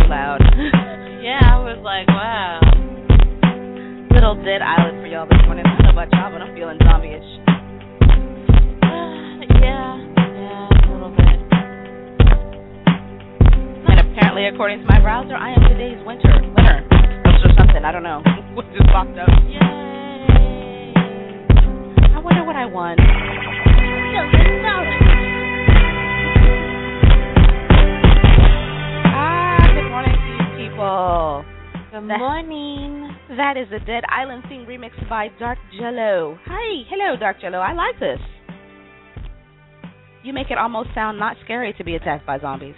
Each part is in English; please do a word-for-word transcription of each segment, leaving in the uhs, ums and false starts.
loud. Yeah, I was like, wow. Little dead island for y'all this morning. I don't know about y'all, but I'm feeling zombie-ish. yeah, yeah, a little bit. And apparently, according to my browser, I am today's winter. Winner. Or something, I don't know. Just popped up. Yay. I wonder what I won. Ah, good morning to you people. Good that, morning. That is a Dead Island theme remixed by Dark Jello. Hi, hello, Dark Jello. I like this. You make it almost sound not scary to be attacked by zombies.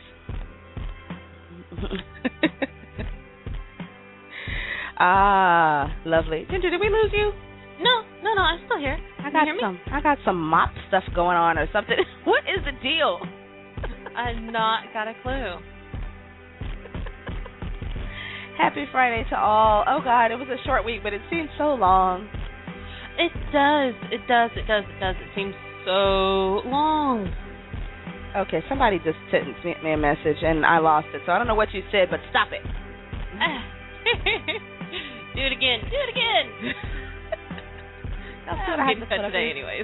Ah, lovely. Ginger, did we lose you? No, no, no, I'm still here. I got some. I got some mop stuff going on or something. What is the deal? I've not got a clue. Happy Friday to all. Oh God, it was a short week, but it seems so long. It does. It does. It does. It does. It seems so long. Okay, somebody just sent me a message and I lost it, so I don't know what you said, but stop it. Do it again. Do it again. I'm getting cut today, anyways.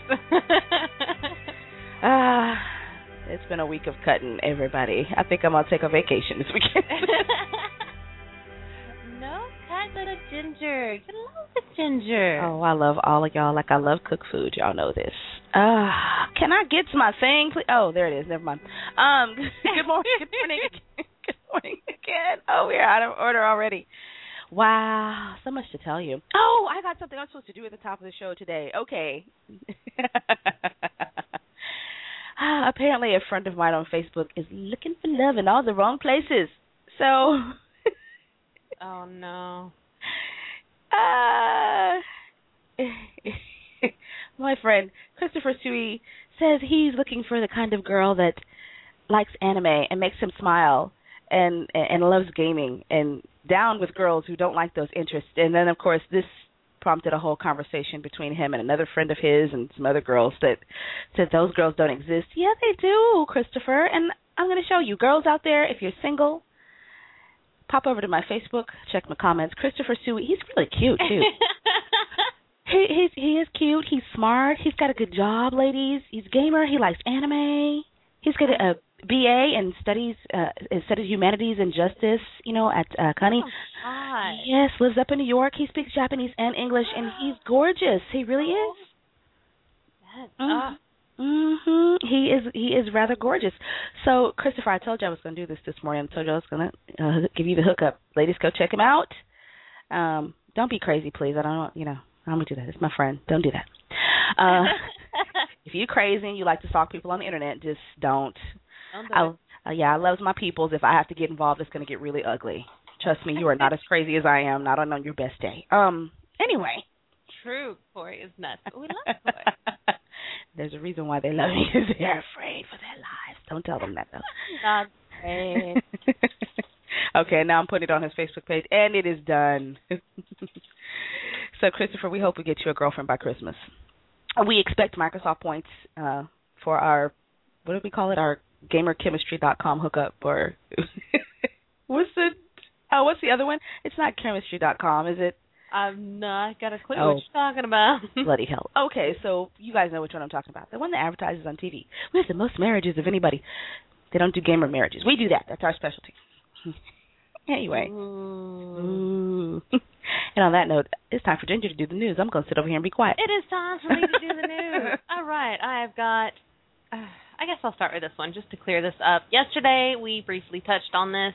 Ah, uh, it's been a week of cutting, everybody. I think I'm gonna take a vacation this weekend. No, cut little Ginger. You love the Ginger. Oh, I love all of y'all. Like I love cook food. Y'all know this. Ah, uh, can I get to my thing, please? Oh, there it is. Never mind. Um, good morning. Good morning. Good morning again. Oh, we're out of order already. Wow, so much to tell you. Oh, I got something I'm supposed to do at the top of the show today. Okay. uh, apparently a friend of mine on Facebook is looking for love in all the wrong places. So. Oh, no. Uh, my friend, Christopher Sui, says he's looking for the kind of girl that likes anime and makes him smile and and loves gaming and down with girls who don't like those interests. And then, of course, this prompted a whole conversation between him and another friend of his and some other girls that said those girls don't exist. Yeah, they do, Christopher. And I'm going to show you. Girls out there, if you're single, pop over to my Facebook, check my comments. Christopher Sui, he's really cute, too. he, he's, he is cute. He's smart. He's got a good job, ladies. He's a gamer. He likes anime. He's got a, a B A and studies uh, studies humanities and justice, you know, at uh, CUNY. Oh, God. Yes, lives up in New York. He speaks Japanese and English, and he's gorgeous. He really is. That's mm-hmm. mm-hmm. He is. He is rather gorgeous. So, Christopher, I told you I was going to do this this morning. I told you I was going to uh, give you the hookup. Ladies, go check him out. Um, don't be crazy, please. I don't know. You know, I'm going to do that. It's my friend. Don't do that. Uh, if you're crazy and you like to stalk people on the internet, just don't. I, uh, yeah, I love my peoples. If I have to get involved, it's going to get really ugly. Trust me, you are not as crazy as I am. Not on your best day. Um. Anyway. True. Corey is nuts. But we love Corey. There's a reason why they love me because they're afraid for their lives. Don't tell them that, though. Not afraid. Okay, now I'm putting it on his Facebook page, and it is done. So, Christopher, we hope we get you a girlfriend by Christmas. We expect Microsoft points uh, for our, what do we call it, our gamer chemistry dot com hookup, or what's the oh what's the other one? It's not chemistry dot com, is it? I've not got a clue oh, what you're talking about. Bloody hell. Okay, so you guys know which one I'm talking about. The one that advertises on T V. We have the most marriages of anybody. They don't do gamer marriages. We do that. That's our specialty. Anyway. Ooh. Ooh. And on that note, it's time for Ginger to do the news. I'm going to sit over here and be quiet. It is time for me to do the news. All right, I've got... Uh, I guess I'll start with this one just to clear this up. Yesterday, we briefly touched on this,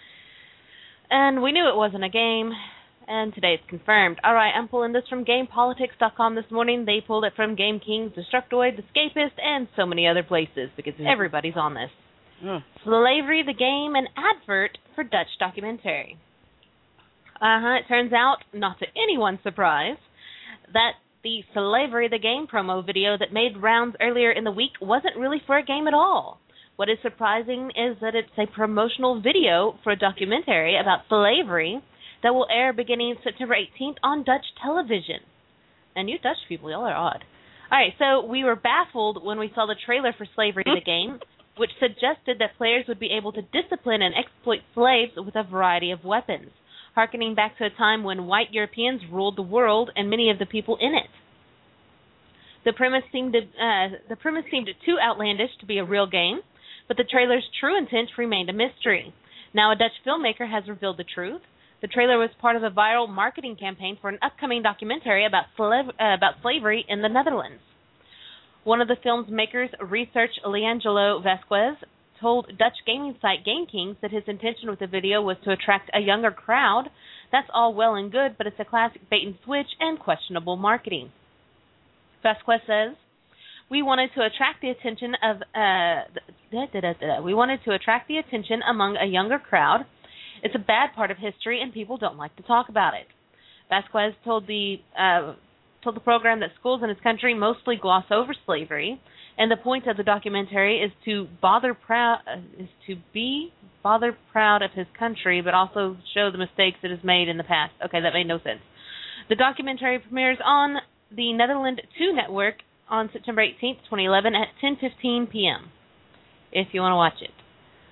and we knew it wasn't a game, and today it's confirmed. All right, I'm pulling this from Game Politics dot com this morning. They pulled it from Game Kings, Destructoid, The Escapist, and so many other places because everybody's on this. Mm. Slavery the Game, an advert for Dutch documentary. Uh-huh, it turns out, not to anyone's surprise, that the Slavery the Game promo video that made rounds earlier in the week wasn't really for a game at all. What is surprising is that it's a promotional video for a documentary about slavery that will air beginning September eighteenth on Dutch television. And you Dutch people, y'all are odd. All right, so we were baffled when we saw the trailer for Slavery the Game, which suggested that players would be able to discipline and exploit slaves with a variety of weapons, harkening back to a time when white Europeans ruled the world and many of the people in it. The premise seemed to, uh, the premise seemed too outlandish to be a real game, but the trailer's true intent remained a mystery. Now a Dutch filmmaker has revealed the truth. The trailer was part of a viral marketing campaign for an upcoming documentary about, slav- uh, about slavery in the Netherlands. One of the film's makers, research Leangelo Vasquez, told Dutch gaming site Game Kings that his intention with the video was to attract a younger crowd. That's all well and good, but it's a classic bait and switch and questionable marketing. Vasquez says, "We wanted to attract the attention of uh, da, da, da, da. we wanted to attract the attention among a younger crowd. It's a bad part of history, and people don't like to talk about it." Vasquez told the uh, told the program that schools in his country mostly gloss over slavery, and the point of the documentary is to bother proud uh, is to be bother proud of his country, but also show the mistakes it has made in the past. Okay, that made no sense. The documentary premieres on the Netherlands two network on September eighteenth, twenty eleven at ten fifteen p.m. if you want to watch it.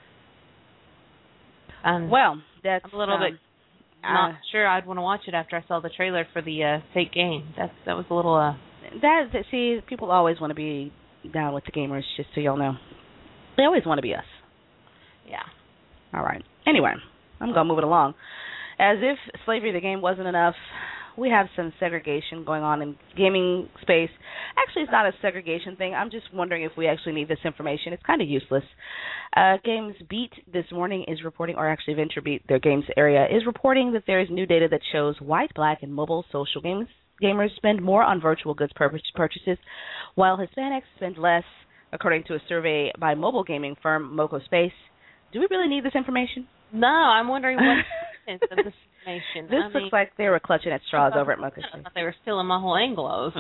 Um, well, that's I'm a little um, bit not uh, sure I'd want to watch it after I saw the trailer for the uh, fake game. That's that was a little. Uh, that see, people always want to be down with the gamers. Just so y'all know, they always want to be us. Yeah. All right. Anyway, I'm gonna move it along. As if slavery the game wasn't enough, we have some segregation going on in gaming space. Actually, it's not a segregation thing. I'm just wondering if we actually need this information. It's kind of useless. Uh, Games Beat this morning is reporting, or actually Venture Beat, their games area, is reporting that there is new data that shows white, black, and mobile social games gamers spend more on virtual goods purchases, while Hispanics spend less, according to a survey by mobile gaming firm Moco Space. Do we really need this information? No, I'm wondering what is of this information. This I looks mean, like they were clutching at straws over at Moco I Space. thought they were stealing my whole Anglos.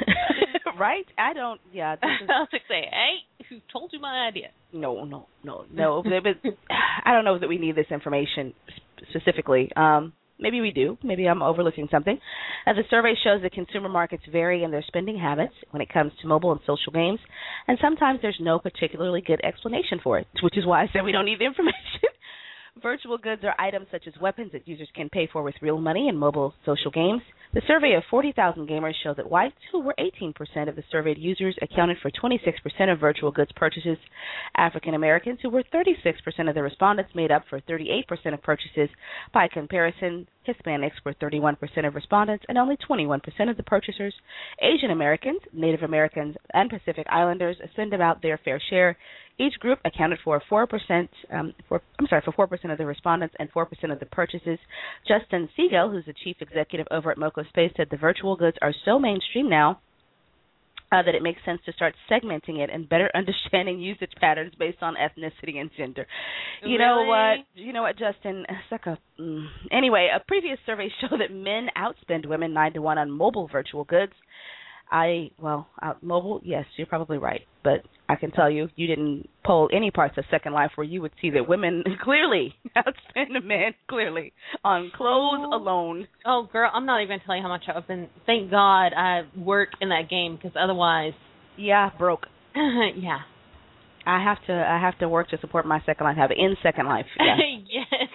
Right? I don't. Yeah. This is, I was like, say, hey, who told you my idea? no, no, no, no. But, but I don't know that we need this information specifically. Um, maybe we do. Maybe I'm overlooking something. Uh, the survey shows that consumer markets vary in their spending habits when it comes to mobile and social games, and sometimes there's no particularly good explanation for it, which is why I said we don't need the information. Virtual goods are items such as weapons that users can pay for with real money in mobile social games. The survey of forty thousand gamers showed that whites, who were eighteen percent of the surveyed users, accounted for twenty-six percent of virtual goods purchases. African Americans, who were thirty-six percent of the respondents, made up for thirty-eight percent of purchases. By comparison, Hispanics were thirty-one percent of respondents and only twenty-one percent of the purchasers. Asian Americans, Native Americans, and Pacific Islanders spend about their fair share. Each group accounted for four percent. Um, for, I'm sorry, for four percent of the respondents and four percent of the purchases. Justin Siegel, who's the chief executive over at Moco Space, said the virtual goods are so mainstream now uh, that it makes sense to start segmenting it and better understanding usage patterns based on ethnicity and gender. You Really? know what? You know what, Justin? Suck up. Mm. Anyway, a previous survey showed that men outspend women nine to one on mobile virtual goods. I, well, uh, mobile, yes, you're probably right. But I can tell you, you didn't poll any parts of Second Life where you would see that women clearly outspend men, clearly, on clothes Oh. alone. Oh, girl, I'm not even going to tell you how much I've been. Thank God I work in that game, because otherwise, Yeah, broke. yeah. I have to I have to work to support my Second Life habit in Second Life. Yeah. Yes.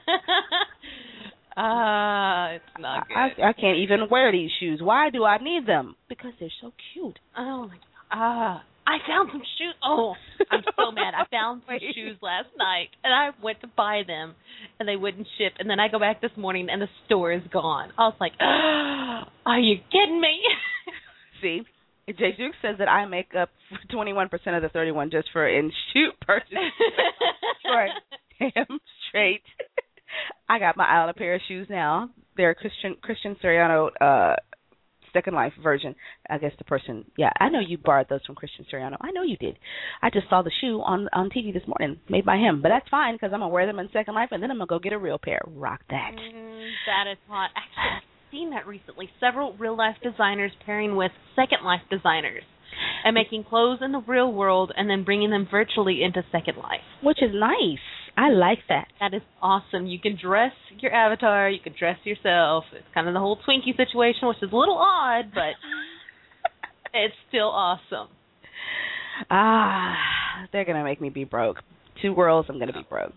Ah, uh, it's not good. I, I can't even wear these shoes. Why do I need them? Because they're so cute. Oh my god. Ah, I found some shoes. Oh, I'm so mad. I found some Wait. shoes last night, and I went to buy them, and they wouldn't ship. And then I go back this morning, and the store is gone. I was like, are you kidding me? See, Jay Duke says that I make up twenty-one percent of the thirty-one just for in shoe purchases. Sure, damn straight. I got my eye on a pair of shoes now. They're Christian Christian Siriano uh, Second Life version. I guess the person, yeah, I know you borrowed those from Christian Siriano. I know you did. I just saw the shoe on on T V this morning, made by him. But that's fine because I'm gonna wear them in Second Life, and then I'm gonna go get a real pair. Rock that. Mm, that is hot. Actually, I've seen that recently. Several real life designers pairing with Second Life designers and making clothes in the real world and then bringing them virtually into Second Life. Which is nice. I like that. That is awesome. You can dress your avatar. You can dress yourself. It's kind of the whole Twinkie situation, which is a little odd, but it's still awesome. Ah, they're going to make me be broke. Two girls, I'm going to be broke.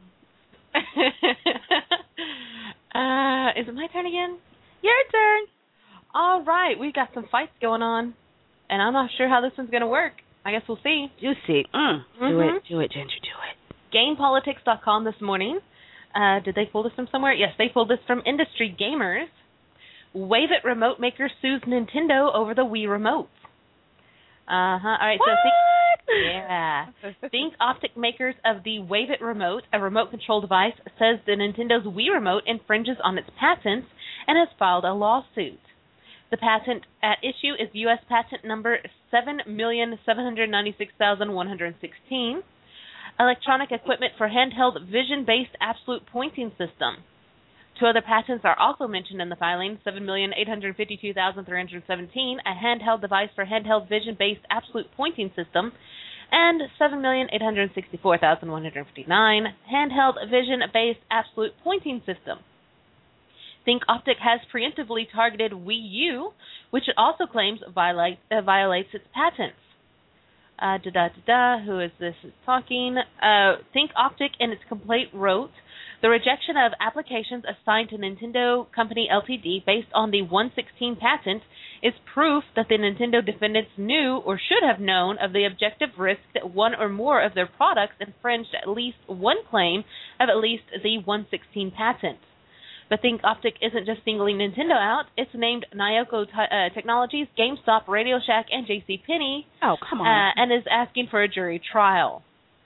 uh, is it my turn again? Your turn. All right, we got some fights going on, and I'm not sure how this one's going to work. I guess we'll see. Juicy. Mm. Mm-hmm. Do it, do it, Ginger, do it. Game Politics dot com this morning. Uh, did they pull this from somewhere? Yes, they pulled this from Industry Gamers. Wave-It remote maker sues Nintendo over the Wii remote. Uh-huh. All right, what? so think, yeah. Think Optic, makers of the Wave-It remote, a remote control device, says the Nintendo's Wii remote infringes on its patents and has filed a lawsuit. The patent at issue is U S patent number seven million seven hundred ninety-six thousand one hundred sixteen, electronic equipment for handheld vision-based absolute pointing system. Two other patents are also mentioned in the filing: seven million eight hundred fifty-two thousand three hundred seventeen, a handheld device for handheld vision-based absolute pointing system, and seven million eight hundred sixty-four thousand one hundred fifty-nine, handheld vision-based absolute pointing system. Think Optic has preemptively targeted Wii U, which it also claims violate, uh, violates its patents. Uh, da da da da. Who is this is talking? Uh, Think Optic in its complaint wrote, the rejection of applications assigned to Nintendo Company Limited based on the one sixteen patent is proof that the Nintendo defendants knew or should have known of the objective risk that one or more of their products infringed at least one claim of at least the one sixteen patent. But Think Optic isn't just singling Nintendo out. It's named Nyoko t- uh, Technologies, GameStop, Radio Shack, and JCPenney. Oh, come on. Uh, and is asking for a jury trial.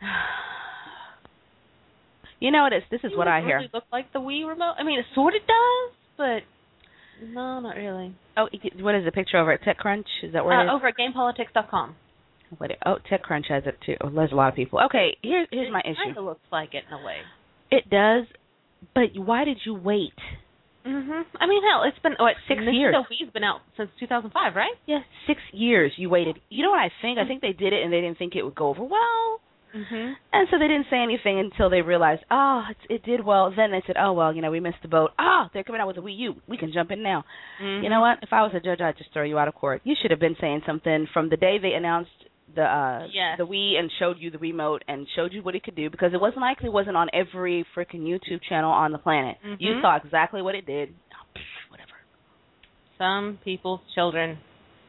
You know what? It's, this is what I hear. Does it really look like the Wii remote? I mean, it sort of does, but no, not really. Oh, what is the picture over at TechCrunch? Is that where uh, it is? Over at Game Politics dot com. What, oh, TechCrunch has it too. Oh, there's a lot of people. Okay, here, here's it my issue. It kind of looks like it in a way. It does, but why did you wait? Mhm. I mean, hell, it's been what six Nintendo years. Wii's been out since two thousand five, right? Yeah, six years you waited. You know what I think? I think they did it and they didn't think it would go over well. Mhm. And so they didn't say anything until they realized, oh, it, it did well. Then they said, oh, well, you know, we missed the boat. Ah, oh, they're coming out with a Wii U. We can jump in now. Mhm. You know what? If I was a judge, I'd just throw you out of court. You should have been saying something from the day they announced the uh, yes. the Wii and showed you the remote and showed you what it could do, because it wasn't like it wasn't on every freaking YouTube channel on the planet. Mhm. You saw exactly what it did. Oh, pff, whatever. Some people's children.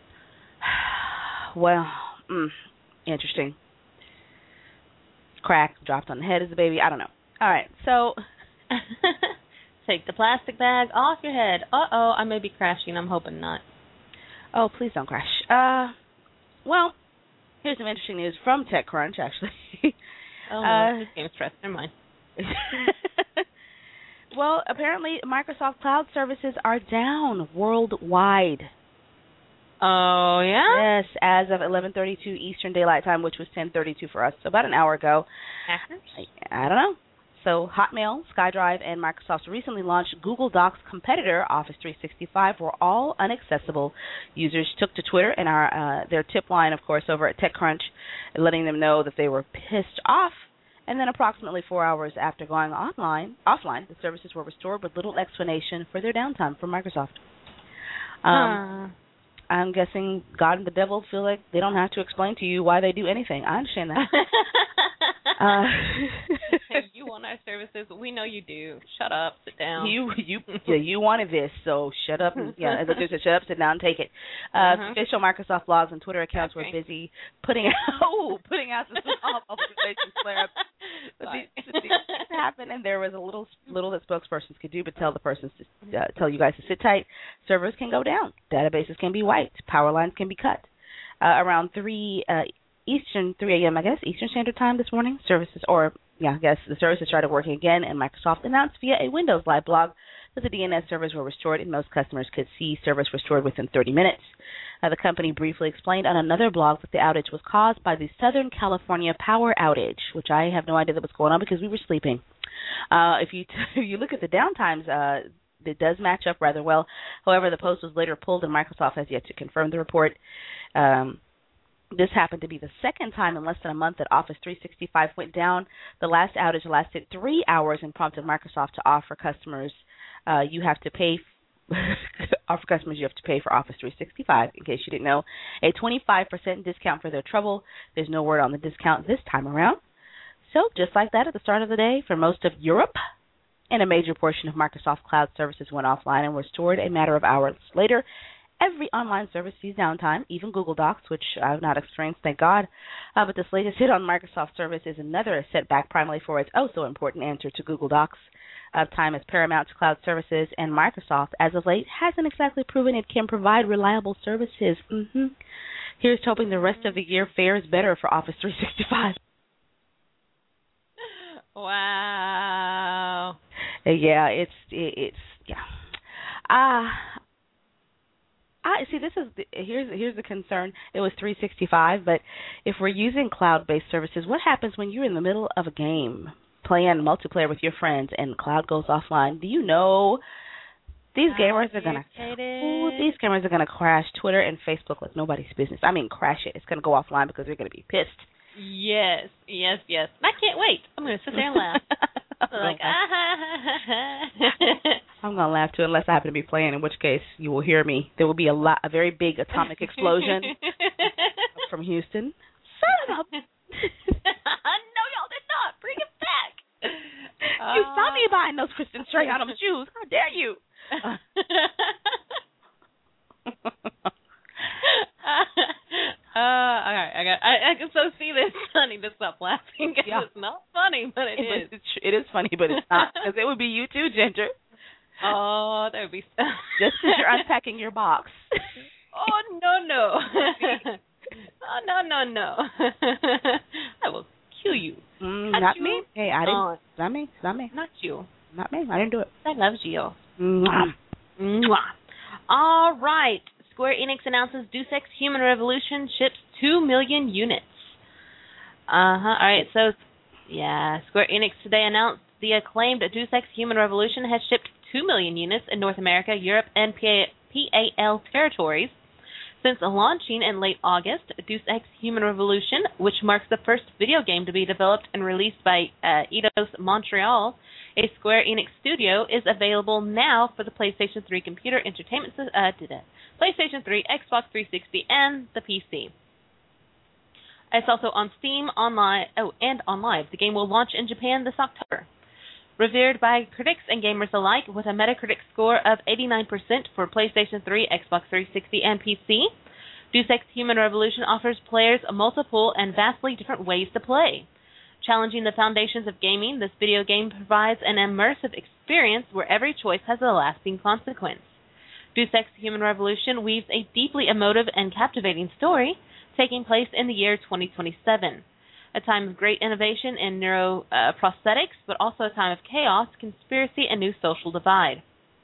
Well, mm, interesting. Crack dropped on the head as a baby. I don't know. All right, so take the plastic bag off your head. Uh-oh, I may be crashing. I'm hoping not. Oh, please don't crash. Uh, well, here's some interesting news from TechCrunch, actually. Oh, no, uh, this game's stressed. Never mind. Well, apparently Microsoft Cloud services are down worldwide. Oh, yeah? Yes, as of eleven thirty-two Eastern Daylight Time, which was ten thirty-two for us, so about an hour ago. Hackers? I, I don't know. So Hotmail, SkyDrive, and Microsoft's recently launched Google Docs competitor, Office three sixty-five, were all inaccessible. Users took to Twitter and our uh, their tip line, of course, over at TechCrunch, letting them know that they were pissed off. And then approximately four hours after going online, offline, the services were restored with little explanation for their downtime from Microsoft. Um, uh. I'm guessing God and the devil feel like they don't have to explain to you why they do anything. I understand that. uh, You want our services? We know you do. Shut up. Sit down. You you yeah, you wanted this, so shut up. And, yeah, as I just shut up, sit down, and take it. Uh, uh-huh. Official Microsoft blogs and Twitter accounts okay. were busy putting out oh, putting out some small publications flare-ups. But these, these things happened, and there was a little little that spokespersons could do, but tell the persons to uh, tell you guys to sit tight. Servers can go down. Databases can be wiped. Power lines can be cut. Uh, around three uh, Eastern, three a.m. I guess Eastern Standard Time this morning, services or yeah, I guess the services started working again, and Microsoft announced via a Windows Live blog that the D N S servers were restored, and most customers could see service restored within thirty minutes. Uh, the company briefly explained on another blog that the outage was caused by the Southern California power outage, which I have no idea that was going on because we were sleeping. Uh, if you t- if you look at the downtimes, uh, it does match up rather well. However, the post was later pulled, and Microsoft has yet to confirm the report. Um, This happened to be the second time in less than a month that Office three sixty-five went down. The last outage lasted three hours and prompted Microsoft to offer customers, uh, you have to pay Uh, for customers, you have to pay for Office three sixty-five. In case you didn't know, a twenty-five percent discount for their trouble. There's no word on the discount this time around. So, just like that, at the start of the day, for most of Europe, and a major portion of Microsoft Cloud services went offline and were restored a matter of hours later. Every online service sees downtime, even Google Docs, which I've not experienced, thank God. Uh, but this latest hit on Microsoft service is another setback, primarily for its oh-so-important answer to Google Docs. Uh, time is paramount to cloud services, and Microsoft, as of late, hasn't exactly proven it can provide reliable services. Mm-hmm. Here's hoping the rest of the year fares better for Office three sixty-five. Wow. Yeah, it's it, it's yeah. Ah, uh, I see. This is the, here's here's the concern. It was three sixty-five, but if we're using cloud-based services, what happens when you're in the middle of a game playing multiplayer with your friends and cloud goes offline? Do you know these gamers are gonna ooh, these gamers are gonna crash Twitter and Facebook like nobody's business. I mean, crash it. It's gonna go offline because they're gonna be pissed. Yes, yes, yes. I can't wait. I'm going to sit there and laugh. I'm like, ah. I'm going to laugh too, unless I happen to be playing, in which case you will hear me. There will be a lot, a very big atomic explosion from Houston. Son of a... No, y'all did not. Bring it back. You uh... saw me buying those Kristen Stray-Autumn shoes. How dare you? Uh, all right, I got. I, I can so see this. I need to stop laughing because yeah. It's not funny, but it, it is. It's, it is funny, but it's not because it would be you too, Ginger. Oh, that would be so. Just as you're unpacking your box. Oh no no. Oh no no no. I will kill you. Mm, not you. me. Hey, I didn't. Oh. Not me. Not me. Not you. Not me. I didn't do it. I love you. Mwah. Mwah. All right. Square Enix announces Deus Ex Human Revolution ships two million units. Uh-huh. All right, so, yeah, Square Enix today announced the acclaimed Deus Ex Human Revolution has shipped two million units in North America, Europe, and P A L territories. Since launching in late August, Deus Ex Human Revolution, which marks the first video game to be developed and released by uh, Eidos Montreal, a Square Enix studio, is available now for the PlayStation three computer entertainment system. Uh, PlayStation three, Xbox three sixty, and the P C. It's also on Steam, online, oh, and on Live. The game will launch in Japan this October. Revered by critics and gamers alike, with a Metacritic score of eighty-nine percent for PlayStation three, Xbox three sixty, and P C, Deus Ex Human Revolution offers players multiple and vastly different ways to play. Challenging the foundations of gaming, this video game provides an immersive experience where every choice has a lasting consequence. Deus Ex Human Revolution weaves a deeply emotive and captivating story taking place in the year twenty twenty-seven, a time of great innovation in neuroprosthetics, uh, but also a time of chaos, conspiracy, and new social divide.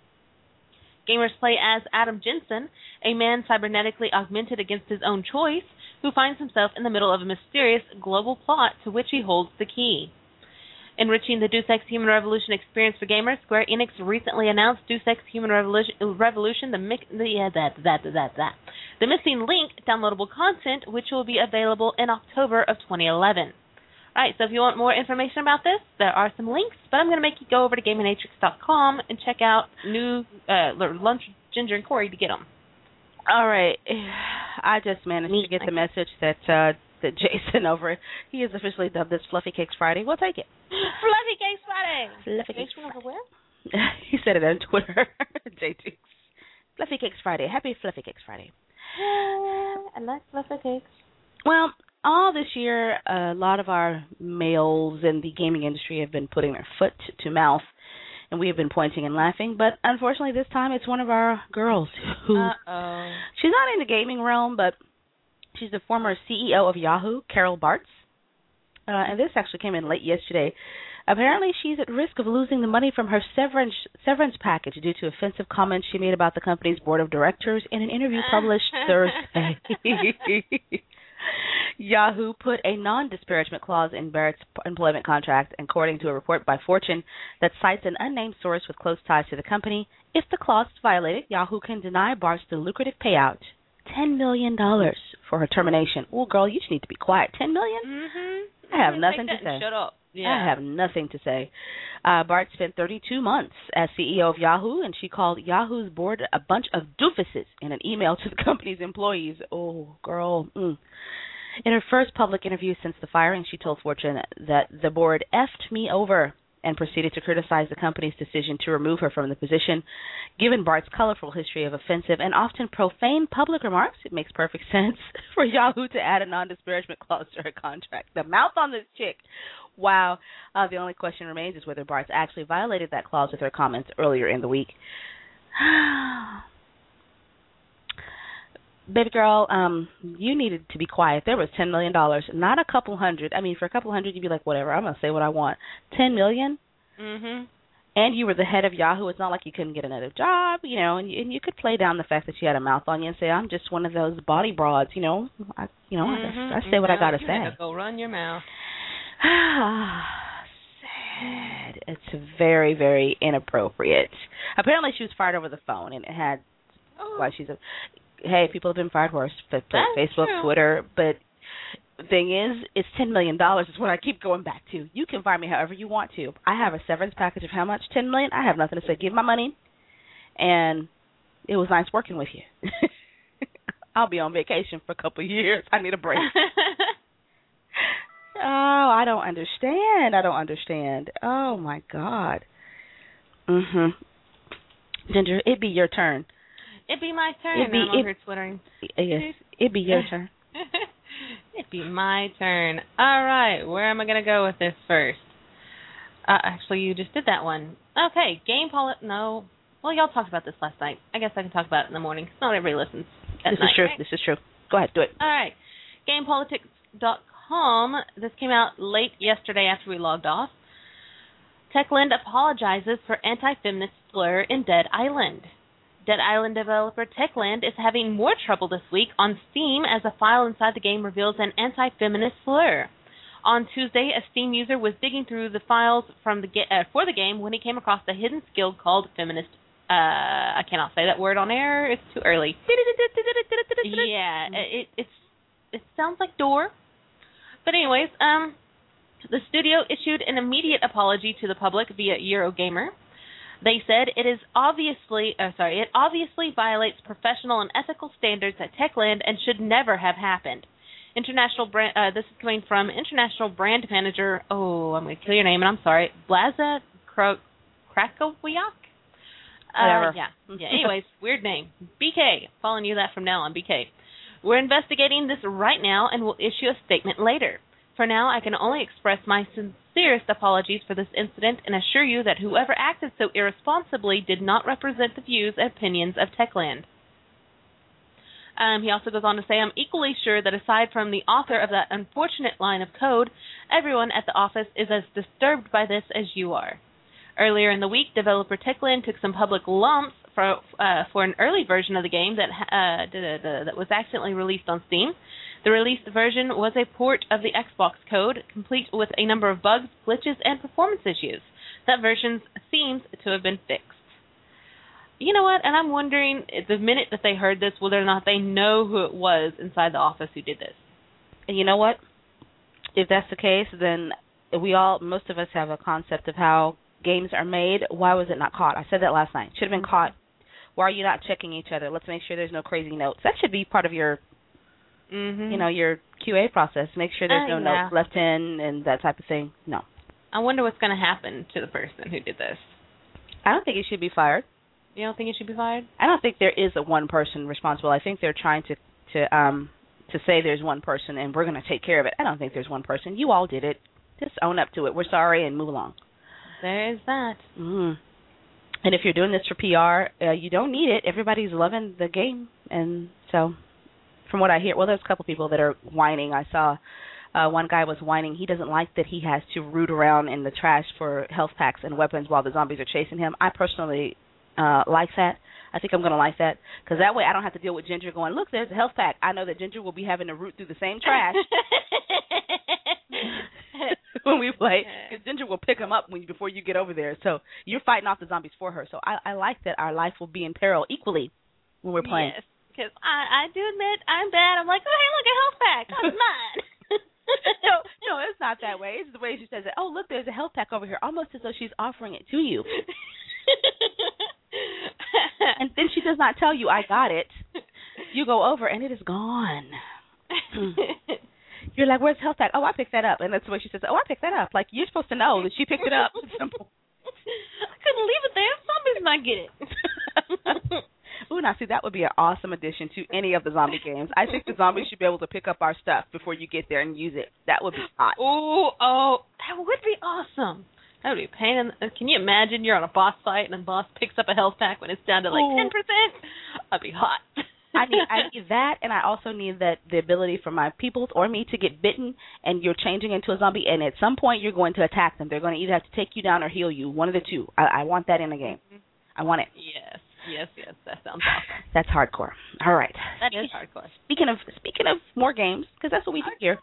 Gamers play as Adam Jensen, a man cybernetically augmented against his own choice, who finds himself in the middle of a mysterious global plot to which he holds the key. Enriching the Deus Ex Human Revolution experience for gamers, Square Enix recently announced Deus Ex Human Revolution, Revolution the, the, yeah, that, that, that, that, the Missing Link downloadable content, which will be available in October of twenty eleven. All right, so if you want more information about this, there are some links, but I'm going to make you go over to Gaminatrix dot com and check out new uh, Lunch, Ginger, and Corey to get them. All right. I just managed Me, to get the message that uh, that Jason over, he has officially dubbed this Fluffy Cakes Friday. We'll take it. Fluffy Cakes Friday. Fluffy Cakes Friday. Where? He said it on Twitter. J T. Fluffy Cakes Friday. Happy Fluffy Cakes Friday. Yeah, I like Fluffy Cakes. Well, all this year, a lot of our males in the gaming industry have been putting their foot to mouth, and we have been pointing and laughing. But unfortunately, this time it's one of our girls who Uh-oh. She's not in the gaming realm, but she's the former C E O of Yahoo, Carol Bartz. Uh, and this actually came in late yesterday. Apparently, she's at risk of losing the money from her severance severance package due to offensive comments she made about the company's board of directors in an interview published Thursday. Yahoo put a non-disparagement clause in Barrett's employment contract, according to a report by Fortune that cites an unnamed source with close ties to the company. If the clause is violated, Yahoo can deny Bartz the lucrative payout, ten million dollars, for her termination. Oh, girl, you just need to be quiet. ten million dollars? Mm-hmm. I have nothing to say. Shut up. Yeah. I have nothing to say. Uh, Bart spent thirty-two months as C E O of Yahoo, and she called Yahoo's board a bunch of doofuses in an email to the company's employees. Oh, girl. Mm. In her first public interview since the firing, she told Fortune that the board effed me over and proceeded to criticize the company's decision to remove her from the position. Given Bart's colorful history of offensive and often profane public remarks, it makes perfect sense for Yahoo to add a non-disparagement clause to her contract. The mouth on this chick. Wow. Uh, the only question remains is whether Bart's actually violated that clause with her comments earlier in the week. Baby girl, um, you needed to be quiet. There was ten million dollars, not a couple hundred. I mean, for a couple hundred, you'd be like, whatever, I'm going to say what I want. ten million dollars? Mm-hmm. And you were the head of Yahoo. It's not like you couldn't get another job, you know, and you, and you could play down the fact that you had a mouth on you and say, I'm just one of those body broads, you know. I, you know, Mm-hmm. I, I say what no, I got to you say. gotta go run your mouth. Sad. It's very, very inappropriate. Apparently she was fired over the phone, and it had Oh. why she's a hey, people have been fired worse, but That's Facebook, true. Twitter, but the thing is, it's ten million dollars is what I keep going back to. You can fire me however you want to. I have a severance package of how much? ten million dollars? I have nothing to say. Give my money, and it was nice working with you. I'll be on vacation for a couple of years. I need a break. Oh, I don't understand. I don't understand. Oh, my God. Mm-hmm. Ginger, it'd be your turn. It'd be my turn. It'd be, I'm over it, here twittering. Yes, it'd be your turn. It'd be my turn. All right, where am I going to go with this first? Uh, actually, you just did that one. Okay, game poli- No. Well, y'all talked about this last night. I guess I can talk about it in the morning. Not everybody listens at This night, is true. right? This is true. Go ahead, do it. All right. game politics dot com. This came out late yesterday after we logged off. Techland apologizes for anti-feminist slur in Dead Island. Dead Island developer Techland is having more trouble this week on Steam as a file inside the game reveals an anti-feminist slur. On Tuesday, a Steam user was digging through the files from the ga- uh, for the game when he came across a hidden skill called feminist. Uh, I cannot say that word on air. It's too early. Yeah, it it's it sounds like door. But anyways, um, the studio issued an immediate apology to the public via Eurogamer. They said it is obviously, uh, sorry, it obviously violates professional and ethical standards at Techland and should never have happened. International brand, uh, this is coming from International Brand Manager. Oh, I'm going to kill your name, and I'm sorry. Blaza Kro- Krakowiak? Whatever. Uh, yeah. Yeah. Anyways, weird name. B K. Following you that from now on, B K. We're investigating this right now and will issue a statement later. For now, I can only express my sincerest apologies for this incident and assure you that whoever acted so irresponsibly did not represent the views and opinions of Techland. Um, he also goes on to say, I'm equally sure that aside from the author of that unfortunate line of code, everyone at the office is as disturbed by this as you are. Earlier in the week, developer Techland took some public lumps for uh, for an early version of the game that uh, that was accidentally released on Steam. The released version was a port of the Xbox code, complete with a number of bugs, glitches, and performance issues. That version seems to have been fixed. You know what? And I'm wondering, the minute that they heard this, whether or not they know who it was inside the office who did this. And you know what? If that's the case, then we all, most of us have a concept of how games are made. Why was it not caught? I said that last night. Should have been caught. Why are you not checking each other? Let's make sure there's no crazy notes. That should be part of your, mm-hmm. you know, your Q A process. Make sure there's uh, no yeah. notes left in and that type of thing. No. I wonder what's going to happen to the person who did this. I don't think he should be fired. You don't think he should be fired? I don't think there is a one person responsible. I think they're trying to to um to say there's one person and we're going to take care of it. I don't think there's one person. You all did it. Just own up to it. We're sorry and move along. There is that. Mm. And if you're doing this for P R, uh, you don't need it. Everybody's loving the game, and so from what I hear, well, there's a couple people that are whining. I saw uh, one guy was whining. He doesn't like that he has to root around in the trash for health packs and weapons while the zombies are chasing him. I personally uh, like that. I think I'm going to like that because that way I don't have to deal with Ginger going, look, there's a health pack. I know that Ginger will be having to root through the same trash when we play because Ginger will pick them up when you, before you get over there. So you're fighting off the zombies for her. So I, I like that our life will be in peril equally when we're playing. Yes, because I, I do admit I'm bad. I'm like, oh, hey, look, a health pack. That's mine. no, no, it's not that way. It's the way she says it. Oh, look, there's a health pack over here, almost as though she's offering it to you. And then she does not tell you, I got it. You go over, and it is gone. You're like, where's the health pack? Oh, I picked that up. And that's the way she says, oh, I picked that up. Like, you're supposed to know that she picked it up. Simple. I couldn't leave it there. Zombies might get it. Ooh, now see, that would be an awesome addition to any of the zombie games. I think the zombies should be able to pick up our stuff before you get there and use it. That would be hot. Ooh, oh, that would be awesome. That would be a pain. In, can you imagine you're on a boss fight and the boss picks up a health pack when it's down to like ten percent? That'd be hot. I need I need that, and I also need that the ability for my peoples or me to get bitten, and you're changing into a zombie, and at some point you're going to attack them. They're going to either have to take you down or heal you. One of the two. I, I want that in the game. Mm-hmm. I want it. Yes, yes, yes. That sounds awesome. That's hardcore. All right. That is hardcore. Speaking of speaking of more games, because that's what we do here.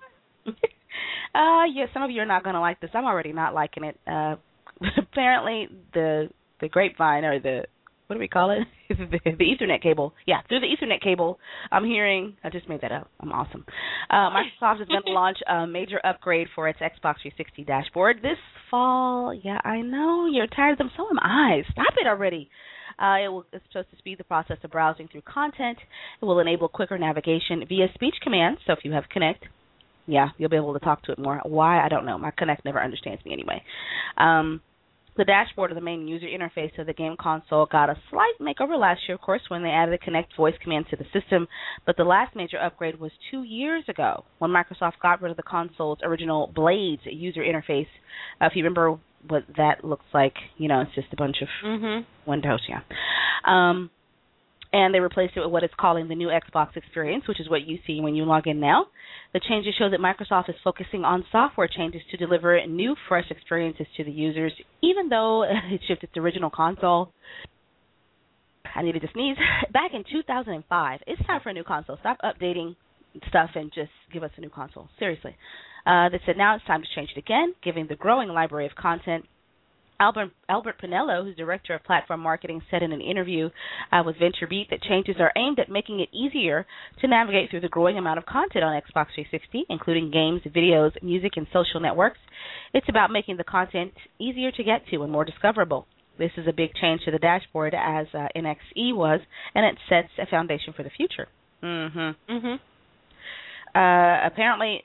uh, yeah, some of you are not going to like this. I'm already not liking it. Uh, apparently, the the grapevine or the what do we call it? the, the Ethernet cable. Yeah, through the Ethernet cable, I'm hearing, I just made that up. I'm awesome. Uh, Microsoft is going to launch a major upgrade for its Xbox three sixty dashboard this fall. Yeah, I know. You're tired of them. So am I. Stop it already. Uh, it will, it's supposed to speed the process of browsing through content. It will enable quicker navigation via speech commands. So if you have Kinect, yeah, you'll be able to talk to it more. Why? I don't know. My Kinect never understands me anyway. Um, The dashboard of the main user interface of the game console got a slight makeover last year, of course, when they added the Kinect voice command to the system, but the last major upgrade was two years ago when Microsoft got rid of the console's original Blades user interface. Uh, if you remember what that looks like, you know, it's just a bunch of mm-hmm. windows, yeah. Um, and they replaced it with what it's calling the new Xbox experience, which is what you see when you log in now. The changes show that Microsoft is focusing on software changes to deliver new, fresh experiences to the users, even though it shipped its original console. I needed to sneeze. Back in two thousand five, it's time for a new console. Stop updating stuff and just give us a new console. Seriously. Uh, they said now it's time to change it again, giving the growing library of content. Albert, Albert Pinello, who's director of platform marketing, said in an interview uh, with VentureBeat that changes are aimed at making it easier to navigate through the growing amount of content on Xbox three sixty, including games, videos, music, and social networks. It's about making the content easier to get to and more discoverable. This is a big change to the dashboard, as uh, N X E was, and it sets a foundation for the future. Mm-hmm. Mm-hmm. Uh, apparently,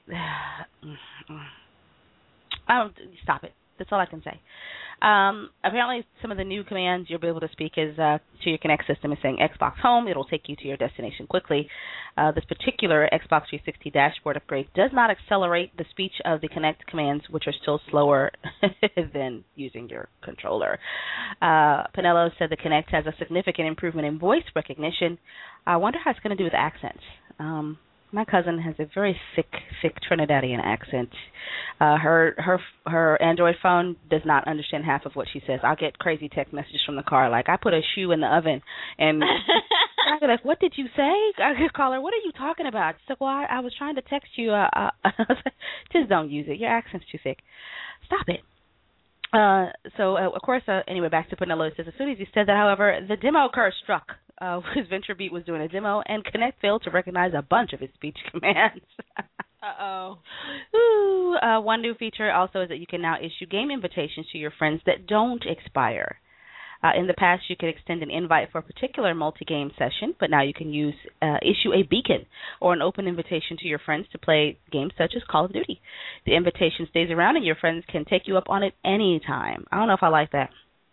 oh, stop it. That's all I can say. Um, apparently, some of the new commands you'll be able to speak is uh, to your Kinect system is saying Xbox Home. It'll take you to your destination quickly. Uh, this particular Xbox three sixty dashboard upgrade does not accelerate the speech of the Kinect commands, which are still slower than using your controller. Uh, Pinello said the Kinect has a significant improvement in voice recognition. I wonder how it's going to do with accents. Um, My cousin has a very thick, thick Trinidadian accent. Uh, her her her Android phone does not understand half of what she says. I'll get crazy text messages from the car, like I put a shoe in the oven, and I go like, "What did you say?" I could call her, "What are you talking about?" She's like, "Well, I, I was trying to text you." Uh, uh, I was like, just don't use it. Your accent's too thick. Stop it. Uh, so, uh, of course, uh, anyway, back to Pinello. It says, as soon as he said that, however, the demo curse struck. Uh, his VentureBeat was doing a demo, and Kinect failed to recognize a bunch of his speech commands. Uh-oh. Ooh, uh, one new feature also is that you can now issue game invitations to your friends that don't expire. Uh, in the past, you could extend an invite for a particular multi-game session, but now you can use uh, issue a beacon or an open invitation to your friends to play games such as Call of Duty. The invitation stays around, and your friends can take you up on it anytime. I don't know if I like that.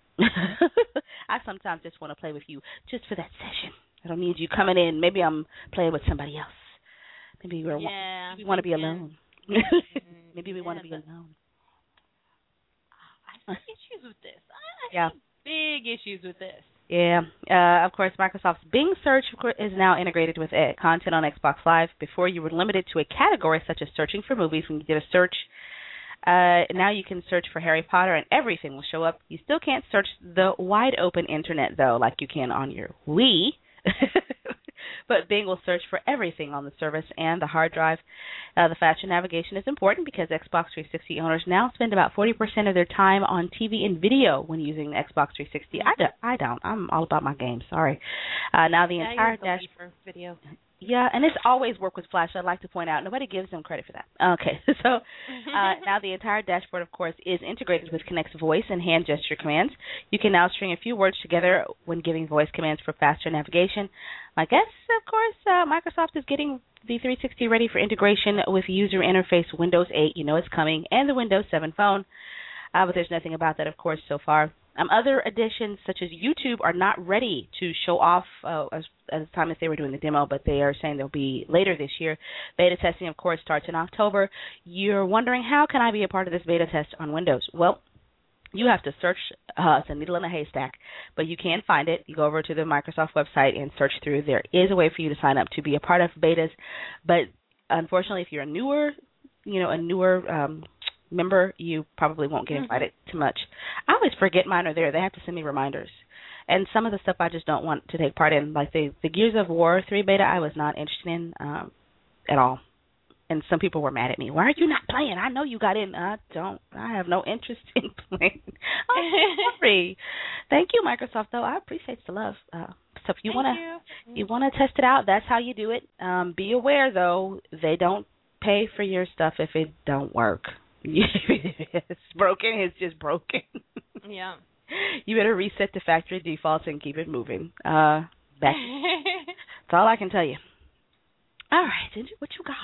I sometimes just want to play with you just for that session. I don't need you coming in. Maybe I'm playing with somebody else. Maybe we're yeah, we want to be yeah. alone. Maybe we yeah, want to be alone. I have issues with this. I yeah. have big issues with this. Yeah. Uh, of course, Microsoft's Bing search is now integrated with uh, content on Xbox Live. Before, you were limited to a category such as searching for movies when you did a search. Uh, now you can search for Harry Potter and everything will show up. You still can't search the wide open internet, though, like you can on your Wii. But Bing will search for everything on the service and the hard drive. Uh, the faster navigation is important because Xbox three sixty owners now spend about forty percent of their time on T V and video when using the Xbox three sixty. I, do, I don't. I'm all about my games. Sorry. Uh, now the yeah, entire dash for video. Yeah, and it's always worked with Flash. I'd like to point out nobody gives them credit for that. Okay, so uh, now the entire dashboard, of course, is integrated with Kinect's voice and hand gesture commands. You can now string a few words together when giving voice commands for faster navigation. My guess, of course, uh, Microsoft is getting the three sixty ready for integration with user interface Windows eight. You know it's coming, and the Windows seven phone. Uh, but there's nothing about that, of course, so far. Um, other additions, such as YouTube, are not ready to show off uh, as, as time as they were doing the demo, but they are saying they'll be later this year. Beta testing, of course, starts in October. You're wondering, how can I be a part of this beta test on Windows? Well, you have to search. Uh, it's a needle in a haystack, but you can find it. You go over to the Microsoft website and search through. There is a way for you to sign up to be a part of betas, but unfortunately, if you're a newer, you know, a newer um, member, you probably won't get invited mm-hmm. too much. I always forget mine are there. They have to send me reminders. And some of the stuff I just don't want to take part in, like the, the Gears of War three beta, I was not interested in um, at all. And some people were mad at me. Why are you not playing? I know you got in. I don't. I have no interest in playing. I'm sorry. Thank you, Microsoft, though. I appreciate the love. Uh, so if you want to you want to test it out, that's how you do it. Um, be aware, though, they don't pay for your stuff if it don't work. It's broken. It's just broken. Yeah. You better reset the factory defaults and keep it moving. Uh, back. That's all I can tell you. All right, Ginger, what you got?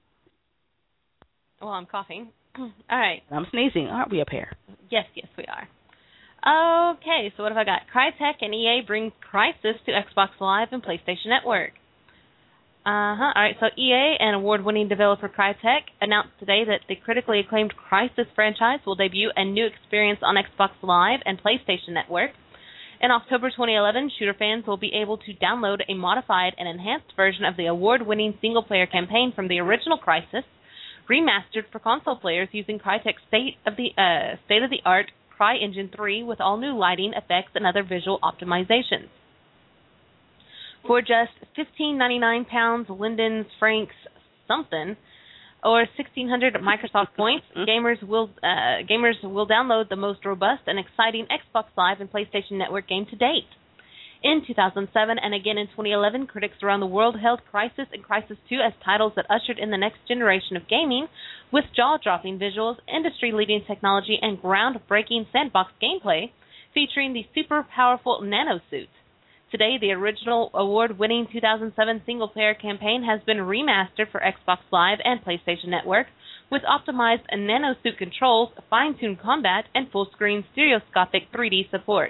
Well, I'm coughing. All right. I'm sneezing. Aren't we a pair? Yes, yes, we are. Okay, so what have I got? Crytek and E A bring Crysis to Xbox Live and PlayStation Network. Uh-huh. All right, so E A and award-winning developer Crytek announced today that the critically acclaimed Crysis franchise will debut a new experience on Xbox Live and PlayStation Network. In October twenty eleven, shooter fans will be able to download a modified and enhanced version of the award-winning single-player campaign from the original Crysis, remastered for console players using Crytek's state-of-the uh, state-of-the-art CryEngine three with all new lighting, effects, and other visual optimizations. For just fifteen ninety-nine pounds, Linden's Franks something, or sixteen hundred Microsoft points, gamers will uh, gamers will download the most robust and exciting Xbox Live and PlayStation Network game to date. In two thousand seven and again in twenty eleven, critics around the world hailed Crysis and Crysis two as titles that ushered in the next generation of gaming, with jaw-dropping visuals, industry-leading technology, and groundbreaking sandbox gameplay, featuring the super-powerful nanosuits. Today, the original award-winning two thousand seven single-player campaign has been remastered for Xbox Live and PlayStation Network, with optimized nanosuit controls, fine-tuned combat, and full-screen stereoscopic three D support.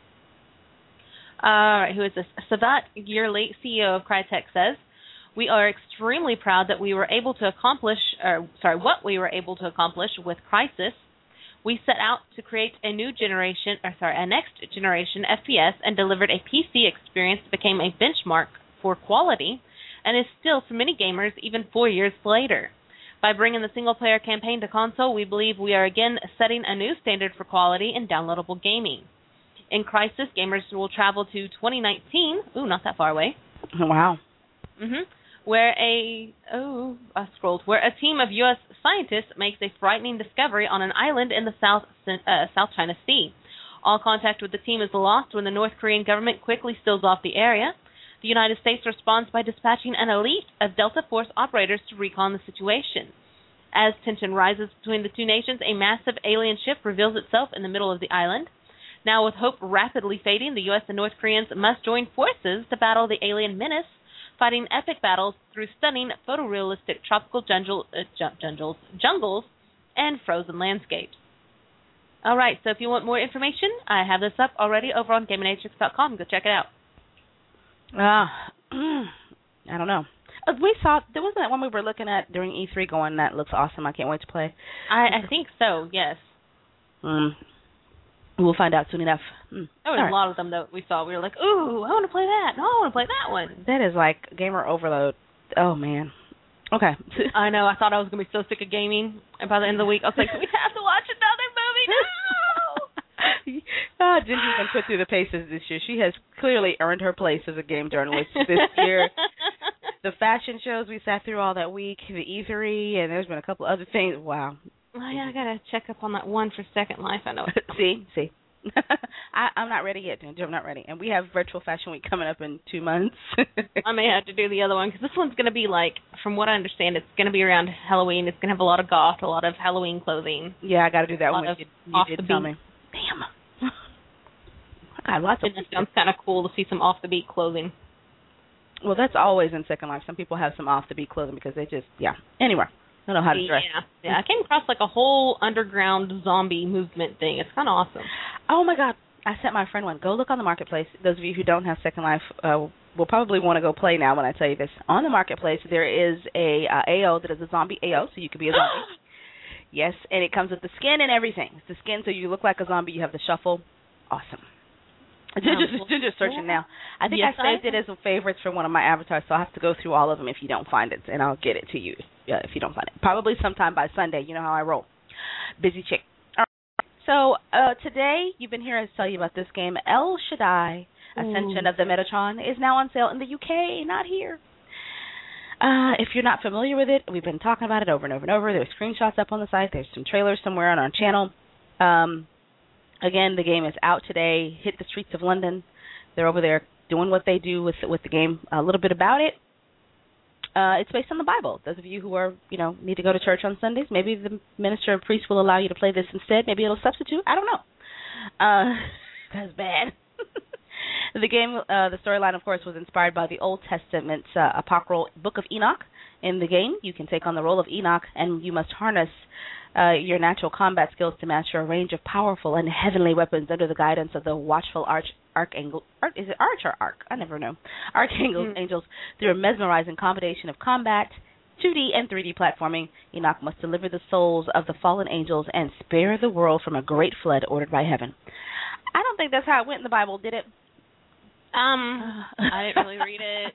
All right, who is this? Savat Yearly, C E O of Crytek, says, "We are extremely proud that we were able to accomplish, or sorry, what we were able to accomplish with Crysis. We set out to create a new generation, or sorry, a next generation F P S and delivered a P C experience that became a benchmark for quality and is still for many gamers even four years later. By bringing the single-player campaign to console, we believe we are again setting a new standard for quality in downloadable gaming. In Crysis, gamers will travel to twenty nineteen, ooh, not that far away. Wow. Mm-hmm. Where a oh I scrolled where a team of U S scientists makes a frightening discovery on an island in the South uh, South China Sea. All contact with the team is lost when the North Korean government quickly seals off the area. The United States responds by dispatching an elite of Delta Force operators to recon the situation. As tension rises between the two nations, a massive alien ship reveals itself in the middle of the island. Now, with hope rapidly fading, the U S and North Koreans must join forces to battle the alien menace, fighting epic battles through stunning photorealistic tropical jungle, uh, jungles, jungles and frozen landscapes. All right, so if you want more information, I have this up already over on Gaming-Atrix dot com. Go check it out. Uh, I don't know. Uh, we saw, there wasn't that one we were looking at during E three going, that looks awesome, I can't wait to play. I, I think so, yes. Um, we'll find out soon enough. Mm. There was All a right. lot of them that we saw. We were like, ooh, I want to play that. No, I want to play that one. That is like gamer overload. Oh, man. Okay. I know. I thought I was going to be so sick of gaming. And by the end of the week, I was like, we have to watch another movie now. Oh, Ginger's been put through the paces this year. She has clearly earned her place as a game journalist this year. The fashion shows we sat through all that week, the E three, and there's been a couple other things. Wow. Oh, yeah, I got to check up on that one for Second Life. I know it. see, see. I, I'm not ready yet, Ginger. I'm not ready. And we have Virtual Fashion Week coming up in two months. I may have to do the other one because this one's going to be like, from what I understand, it's going to be around Halloween. It's going to have a lot of goth, a lot of Halloween clothing. Yeah, I got to do that one. You, you did tell me. Damn. I got lots of. It sounds kind of cool to see some off the beat clothing. Well, that's always in Second Life. Some people have some off the beat clothing because they just, yeah. Anyway, I don't know how to dress. Yeah, yeah. I came across like a whole underground zombie movement thing. It's kind of awesome. Oh my God. I sent my friend one. Go look on the marketplace. Those of you who don't have Second Life uh, will probably want to go play now when I tell you this. On the marketplace, there is a uh, A O that is a zombie A O, so you could be a zombie. Yes, and it comes with the skin and everything. It's the skin, so you look like a zombie. You have the shuffle. Awesome. Ginger's um, just searching now. I think yes, I saved I it as a favorites for one of my avatars, so I'll have to go through all of them if you don't find it, and I'll get it to you uh, if you don't find it. Probably sometime by Sunday. You know how I roll. Busy chick. So uh, today, you've been hearing us tell you about this game, El Shaddai, Ascension Ooh. Of the Metatron, is now on sale in the U K, not here. Uh, if you're not familiar with it, we've been talking about it over and over and over. There's screenshots up on the site. There's some trailers somewhere on our channel. Um, again, the game is out today. Hit the streets of London. They're over there doing what they do with with the game. A little bit about it. Uh, it's based on the Bible. Those of you who are, you know, need to go to church on Sundays, maybe the minister or priest will allow you to play this instead. Maybe it'll substitute. I don't know. Uh, that's bad. The game, uh, the storyline, of course, was inspired by the Old Testament's uh, apocryphal Book of Enoch. In the game, you can take on the role of Enoch, and you must harness uh, your natural combat skills to master a range of powerful and heavenly weapons under the guidance of the watchful arch archangel. Arch, is it arch or arc? I never know. Archangels, mm. angels, through a mesmerizing combination of combat, two D and three D platforming. Enoch must deliver the souls of the fallen angels and spare the world from a great flood ordered by heaven. I don't think that's how it went in the Bible, did it? Um, I didn't really read it.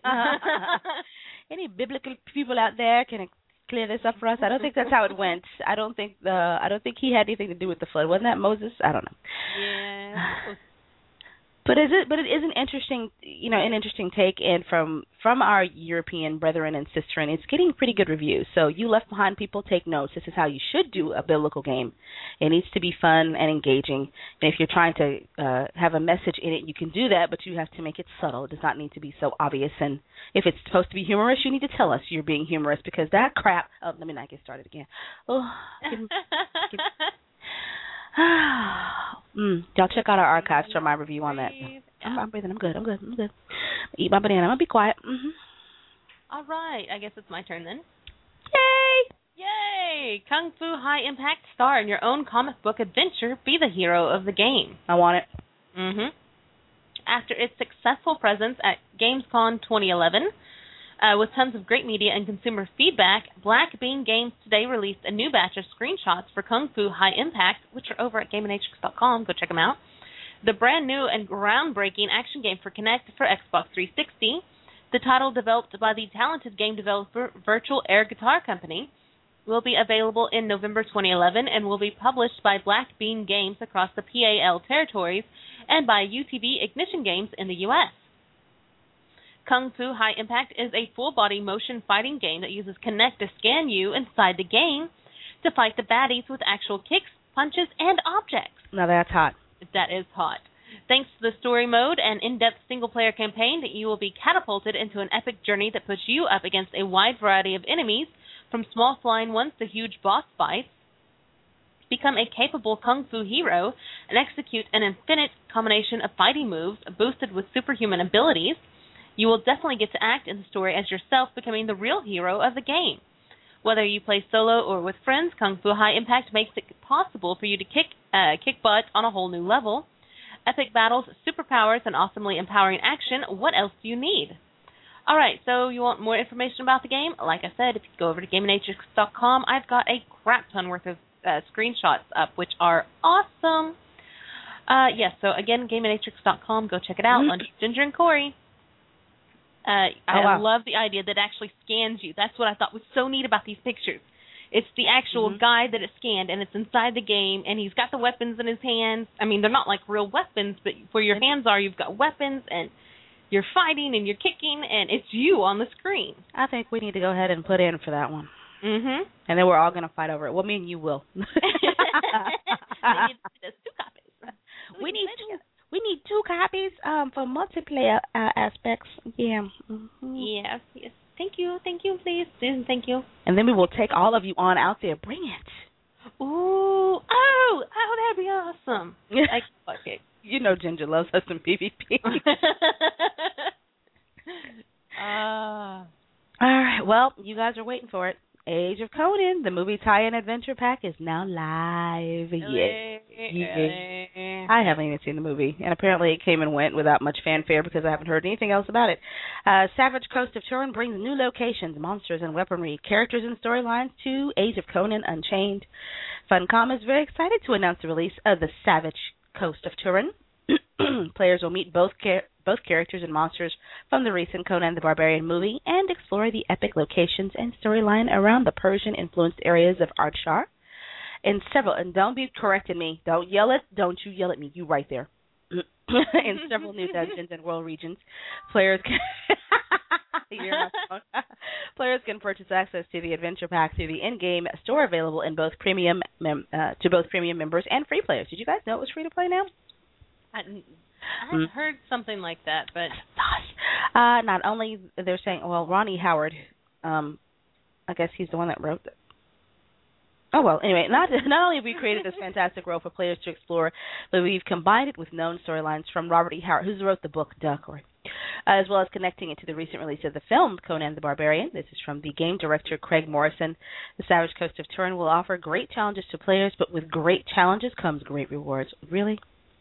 Any biblical people out there can clear this up for us? I don't think that's how it went. I don't think the I don't think he had anything to do with the flood. Wasn't that Moses? I don't know. Yeah. But is it? But it is an interesting, you know, an interesting take, and from from our European brethren and sisterin, it's getting pretty good reviews. So you Left Behind people, take notes. This is how you should do a biblical game. It needs to be fun and engaging. And if you're trying to uh, have a message in it, you can do that, but you have to make it subtle. It does not need to be so obvious. And if it's supposed to be humorous, you need to tell us you're being humorous, because that crap. Oh, let me not get started again. Oh. Give me, give me. mm, y'all check out our archives for my review on that. I'm, I'm breathing. I'm good. I'm good. I'm good. Eat my banana. I'm gonna be quiet. Mm-hmm. All right. I guess it's my turn then. Yay! Yay! Kung Fu High Impact, star in your own comic book adventure. Be the hero of the game. I want it. Mm-hmm. After its successful presence at Gamescom twenty eleven, Uh, with tons of great media and consumer feedback, Black Bean Games today released a new batch of screenshots for Kung Fu High Impact, which are over at Gameinatrix dot com. Go check them out. The brand new and groundbreaking action game for Kinect for Xbox three sixty. The title, developed by the talented game developer Virtual Air Guitar Company, will be available in November twenty eleven and will be published by Black Bean Games across the P A L territories and by U T V Ignition Games in the U S Kung Fu High Impact is a full-body motion fighting game that uses Kinect to scan you inside the game to fight the baddies with actual kicks, punches, and objects. Now that's hot. That is hot. Thanks to the story mode and in-depth single-player campaign, you will be catapulted into an epic journey that puts you up against a wide variety of enemies, from small flying ones to huge boss fights. Become a capable Kung Fu hero and execute an infinite combination of fighting moves boosted with superhuman abilities. You will definitely get to act in the story as yourself, becoming the real hero of the game. Whether you play solo or with friends, Kung Fu High Impact makes it possible for you to kick uh, kick butt on a whole new level. Epic battles, superpowers, and awesomely empowering action. What else do you need? All right, so you want more information about the game? Like I said, if you go over to Gameinatrix dot com, I've got a crap ton worth of uh, screenshots up, which are awesome. Uh, yes, so again, Gameinatrix dot com. Go check it out. Lunch with Ginger and Corey. Uh, I oh, wow. love the idea that it actually scans you. That's what I thought was so neat about these pictures. It's the actual mm-hmm. guy that it scanned, and it's inside the game, and he's got the weapons in his hands. I mean, they're not like real weapons, but where your hands are, you've got weapons, and you're fighting, and you're kicking, and it's you on the screen. I think we need to go ahead and put in for that one. Mm-hmm. And then we're all going to fight over it. Well, me and you will. There's two copies. we need two, we need two copies um for multiplayer uh, aspects. Yeah. Mm-hmm. Yes, yes. Thank you, thank you, please, Susan. Thank you. And then we will take all of you on out there. Bring it. Ooh, oh, oh, that'd be awesome. I fuck it. You know, Ginger loves us some P V P. uh, all right. Well, you guys are waiting for it. Age of Conan, the movie tie-in adventure pack, is now live. Yes. Yeah. I haven't even seen the movie, and apparently it came and went without much fanfare because I haven't heard anything else about it. Uh, Savage Coast of Turin brings new locations, monsters, and weaponry, characters, and storylines to Age of Conan Unchained. Funcom is very excited to announce the release of the Savage Coast of Turin. Players will meet both char- both characters and monsters from the recent Conan the Barbarian movie and explore the epic locations and storyline around the Persian-influenced areas of Ardshar. In several, and don't be correcting me. Don't yell it. Don't you yell at me. You right there. In several new dungeons and world regions, players can players can purchase access to the adventure pack through the in-game store available in both premium mem- uh, to both premium members and free players. Did you guys know it was free to play now? I, I've mm. heard something like that, but uh, not only they're saying, well, Ronnie Howard, um, I guess he's the one that wrote it. Oh, well, anyway, not not only have we created this fantastic world for players to explore, but we've combined it with known storylines from Robert E. Howard, who wrote the book Duck, or, uh, as well as connecting it to the recent release of the film Conan the Barbarian. This is from the game director Craig Morrison. The Savage Coast of Turin will offer great challenges to players, but with great challenges comes great rewards. Really?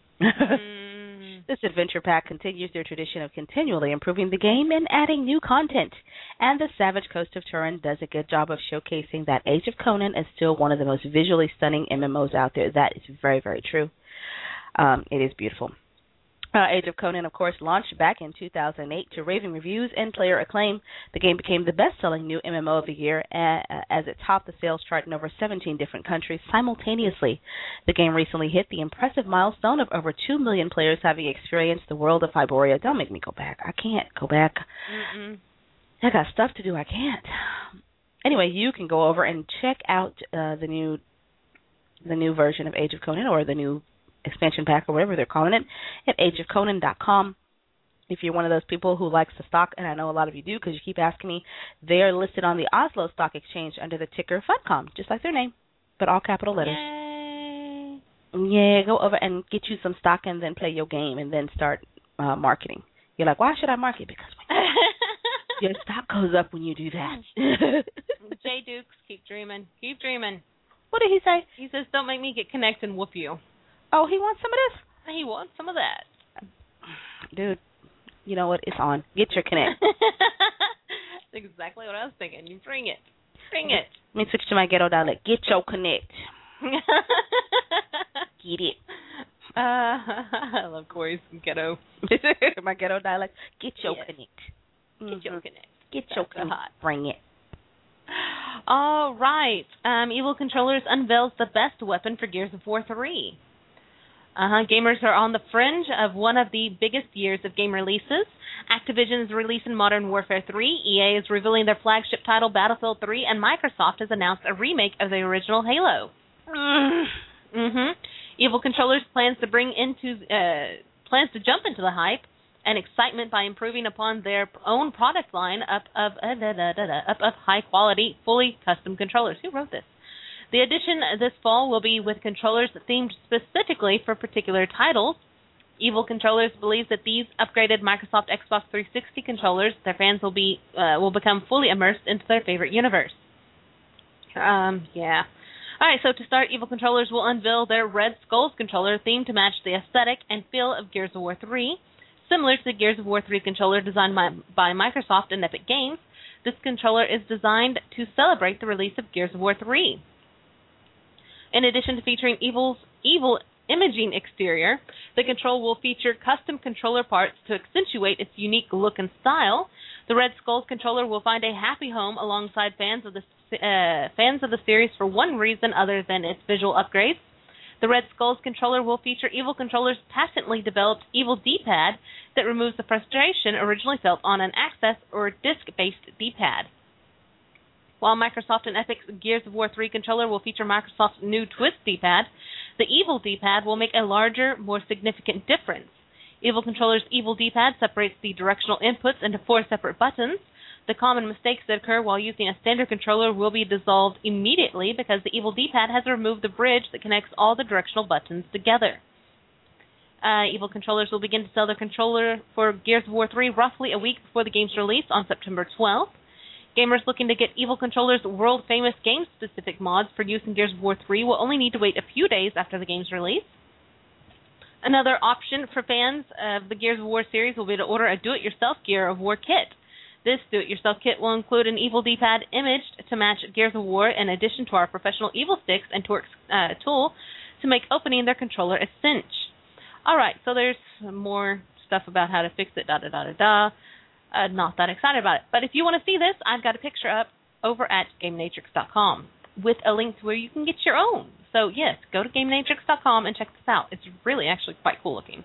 Mm. This adventure pack continues their tradition of continually improving the game and adding new content. And the Savage Coast of Turin does a good job of showcasing that Age of Conan is still one of the most visually stunning M M Os out there. That is very, very true. Um, it is beautiful. Uh, Age of Conan, of course, launched back in two thousand eight to raving reviews and player acclaim. The game became the best-selling new M M O of the year uh, as it topped the sales chart in over seventeen different countries simultaneously. The game recently hit the impressive milestone of over two million players having experienced the world of Hyboria. Don't make me go back. I can't go back. Mm-mm. I got stuff to do. I can't. Anyway, you can go over and check out uh, the new the new version of Age of Conan, or the new expansion pack, or whatever they're calling it, at age of conan dot com. If you're one of those people who likes the stock, and I know a lot of you do because you keep asking me, they are listed on the Oslo Stock Exchange under the ticker Funcom, just like their name, but all capital letters. Yay. Yeah, go over and get you some stock and then play your game and then start uh, marketing. You're like, why should I market? Because when you, your stock goes up when you do that. Jay Dukes, keep dreaming. Keep dreaming. What did he say? He says, don't make me get connected and whoop you. Oh, he wants some of this? He wants some of that. Dude, you know what? It's on. Get your Connect. That's exactly what I was thinking. You bring it. Bring it. Let me switch to my ghetto dialect. Get your Connect. Get it. Uh, I love Corey's ghetto. My ghetto dialect. Get your yes. Connect. Get mm-hmm. your Connect. Get That's your Connect. Hot. Bring it. All right. Um, Evil Controllers unveils the best weapon for Gears of War three. Uh-huh. Gamers are on the fringe of one of the biggest years of game releases. Activision is releasing Modern Warfare three, E A is revealing their flagship title Battlefield three, and Microsoft has announced a remake of the original Halo. Mm-hmm. Evil Controllers plans to bring into uh, plans to jump into the hype and excitement by improving upon their own product line up of uh, da, da, da, da, up of high quality, fully custom controllers. Who wrote this? The addition this fall will be with controllers themed specifically for particular titles. Evil Controllers believes that these upgraded Microsoft Xbox three sixty controllers, their fans will be uh, will become fully immersed into their favorite universe. Um, yeah. All right, so to start, Evil Controllers will unveil their Red Skulls controller themed to match the aesthetic and feel of Gears of War three. Similar to the Gears of War three controller designed by, by Microsoft and Epic Games, this controller is designed to celebrate the release of Gears of War three. In addition to featuring Evil's evil imaging exterior, the control will feature custom controller parts to accentuate its unique look and style. The Red Skulls controller will find a happy home alongside fans of the uh, fans of the series for one reason other than its visual upgrades. The Red Skulls controller will feature Evil Controllers' patently developed Evil D-pad that removes the frustration originally felt on an Access or disc-based D-pad. While Microsoft and Epic's Gears of War three controller will feature Microsoft's new Twist D-pad, The Evil D-pad will make a larger, more significant difference. Evil Controller's Evil D-pad separates the directional inputs into four separate buttons. The common mistakes that occur while using a standard controller will be dissolved immediately because the Evil D-pad has removed the bridge that connects all the directional buttons together. Uh, Evil Controllers will begin to sell their controller for Gears of War three roughly a week before the game's release on September twelfth. Gamers looking to get Evil Controller's world-famous game-specific mods for use in Gears of War three will only need to wait a few days after the game's release. Another option for fans of the Gears of War series will be to order a do-it-yourself Gear of War kit. This do-it-yourself kit will include an Evil D-pad imaged to match Gears of War in addition to our professional Evil sticks and Torx uh, tool to make opening their controller a cinch. All right, so there's some more stuff about how to fix it, da-da-da-da-da. Uh, not that excited about it. But if you want to see this, I've got a picture up over at GameNatrix dot com with a link to where you can get your own. So, yes, go to GameNatrix dot com and check this out. It's really actually quite cool looking.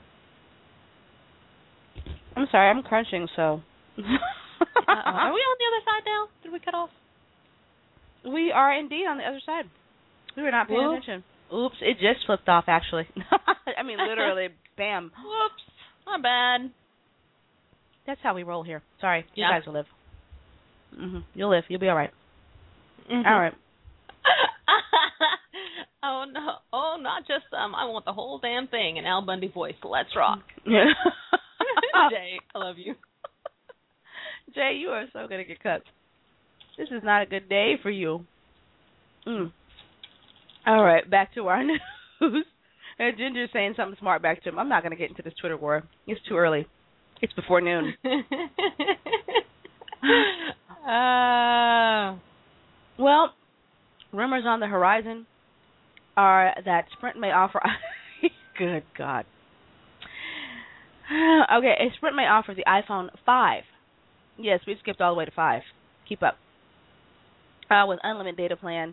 I'm sorry, I'm crunching, so... Uh-oh. Are we on the other side now? Did we cut off? We are indeed on the other side. We were not paying Whoops. attention. Oops, it just flipped off, actually. I mean, literally, bam. Whoops, my bad. That's how we roll here. Sorry, you Yep. guys will live. Mm-hmm. You'll live. You'll be all right. Mm-hmm. All right. Oh, no. Oh, not just some. I want the whole damn thing in Al Bundy voice. Let's rock. Yeah. Jay, I love you. Jay, you are so going to get cut. This is not a good day for you. Mm. All right, back to our news. And Ginger's saying something smart back to him. I'm not going to get into this Twitter war. It's too early. It's before noon. uh, well, rumors on the horizon are that Sprint may offer... Good God. Okay, Sprint may offer the iPhone five. Yes, we skipped all the way to five. Keep up. Uh, with unlimited data plan.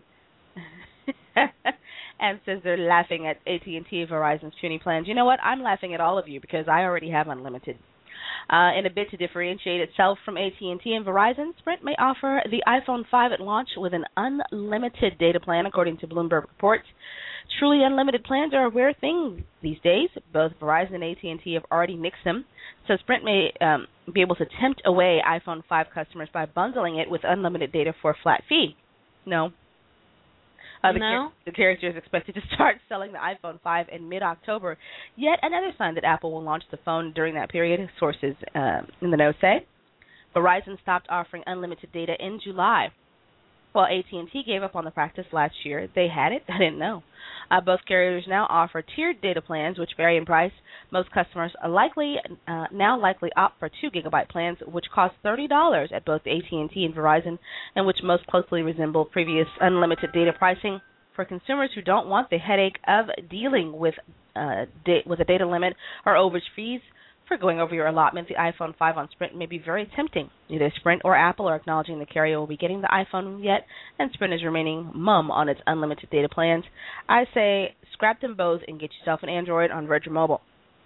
And says they're laughing at A T and T Verizon's puny plans. You know what? I'm laughing at all of you because I already have unlimited. Uh, in a bid to differentiate itself from A T and T and Verizon, Sprint may offer the iPhone five at launch with an unlimited data plan, according to Bloomberg reports. Truly unlimited plans are a rare thing these days. Both Verizon and A T and T have already nixed them, so Sprint may um, be able to tempt away iPhone five customers by bundling it with unlimited data for a flat fee. No. Uh, the, no? car- the character is expected to start selling the iPhone five in mid-October. Yet another sign that Apple will launch the phone during that period, sources uh, in the know say. Verizon stopped offering unlimited data in July. While A T and T gave up on the practice last year, they had it. I didn't know. Uh, both carriers now offer tiered data plans, which vary in price. Most customers are likely uh, now likely opt for two gigabyte plans, which cost thirty dollars at both A T and T and Verizon, and which most closely resemble previous unlimited data pricing. For consumers who don't want the headache of dealing with uh, da- with a data limit or overage fees for going over your allotment, the iPhone five on Sprint may be very tempting. Neither Sprint or Apple are acknowledging the carrier will be getting the iPhone yet, and Sprint is remaining mum on its unlimited data plans. I say scrap them both and get yourself an Android on Virgin Mobile.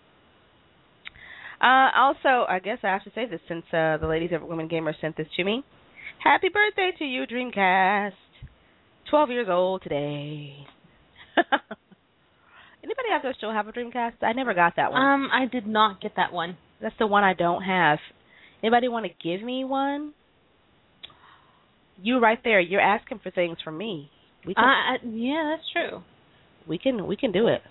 Uh, also, I guess I have to say this since uh, the ladies of Women Gamer sent this to me. Happy birthday to you, Dreamcast. twelve years old today. Anybody out there still have a Dreamcast? I never got that one. Um, I did not get that one. That's the one I don't have. Anybody want to give me one? You right there. You're asking for things from me. We can, Uh, yeah, that's true. we can, we can do it.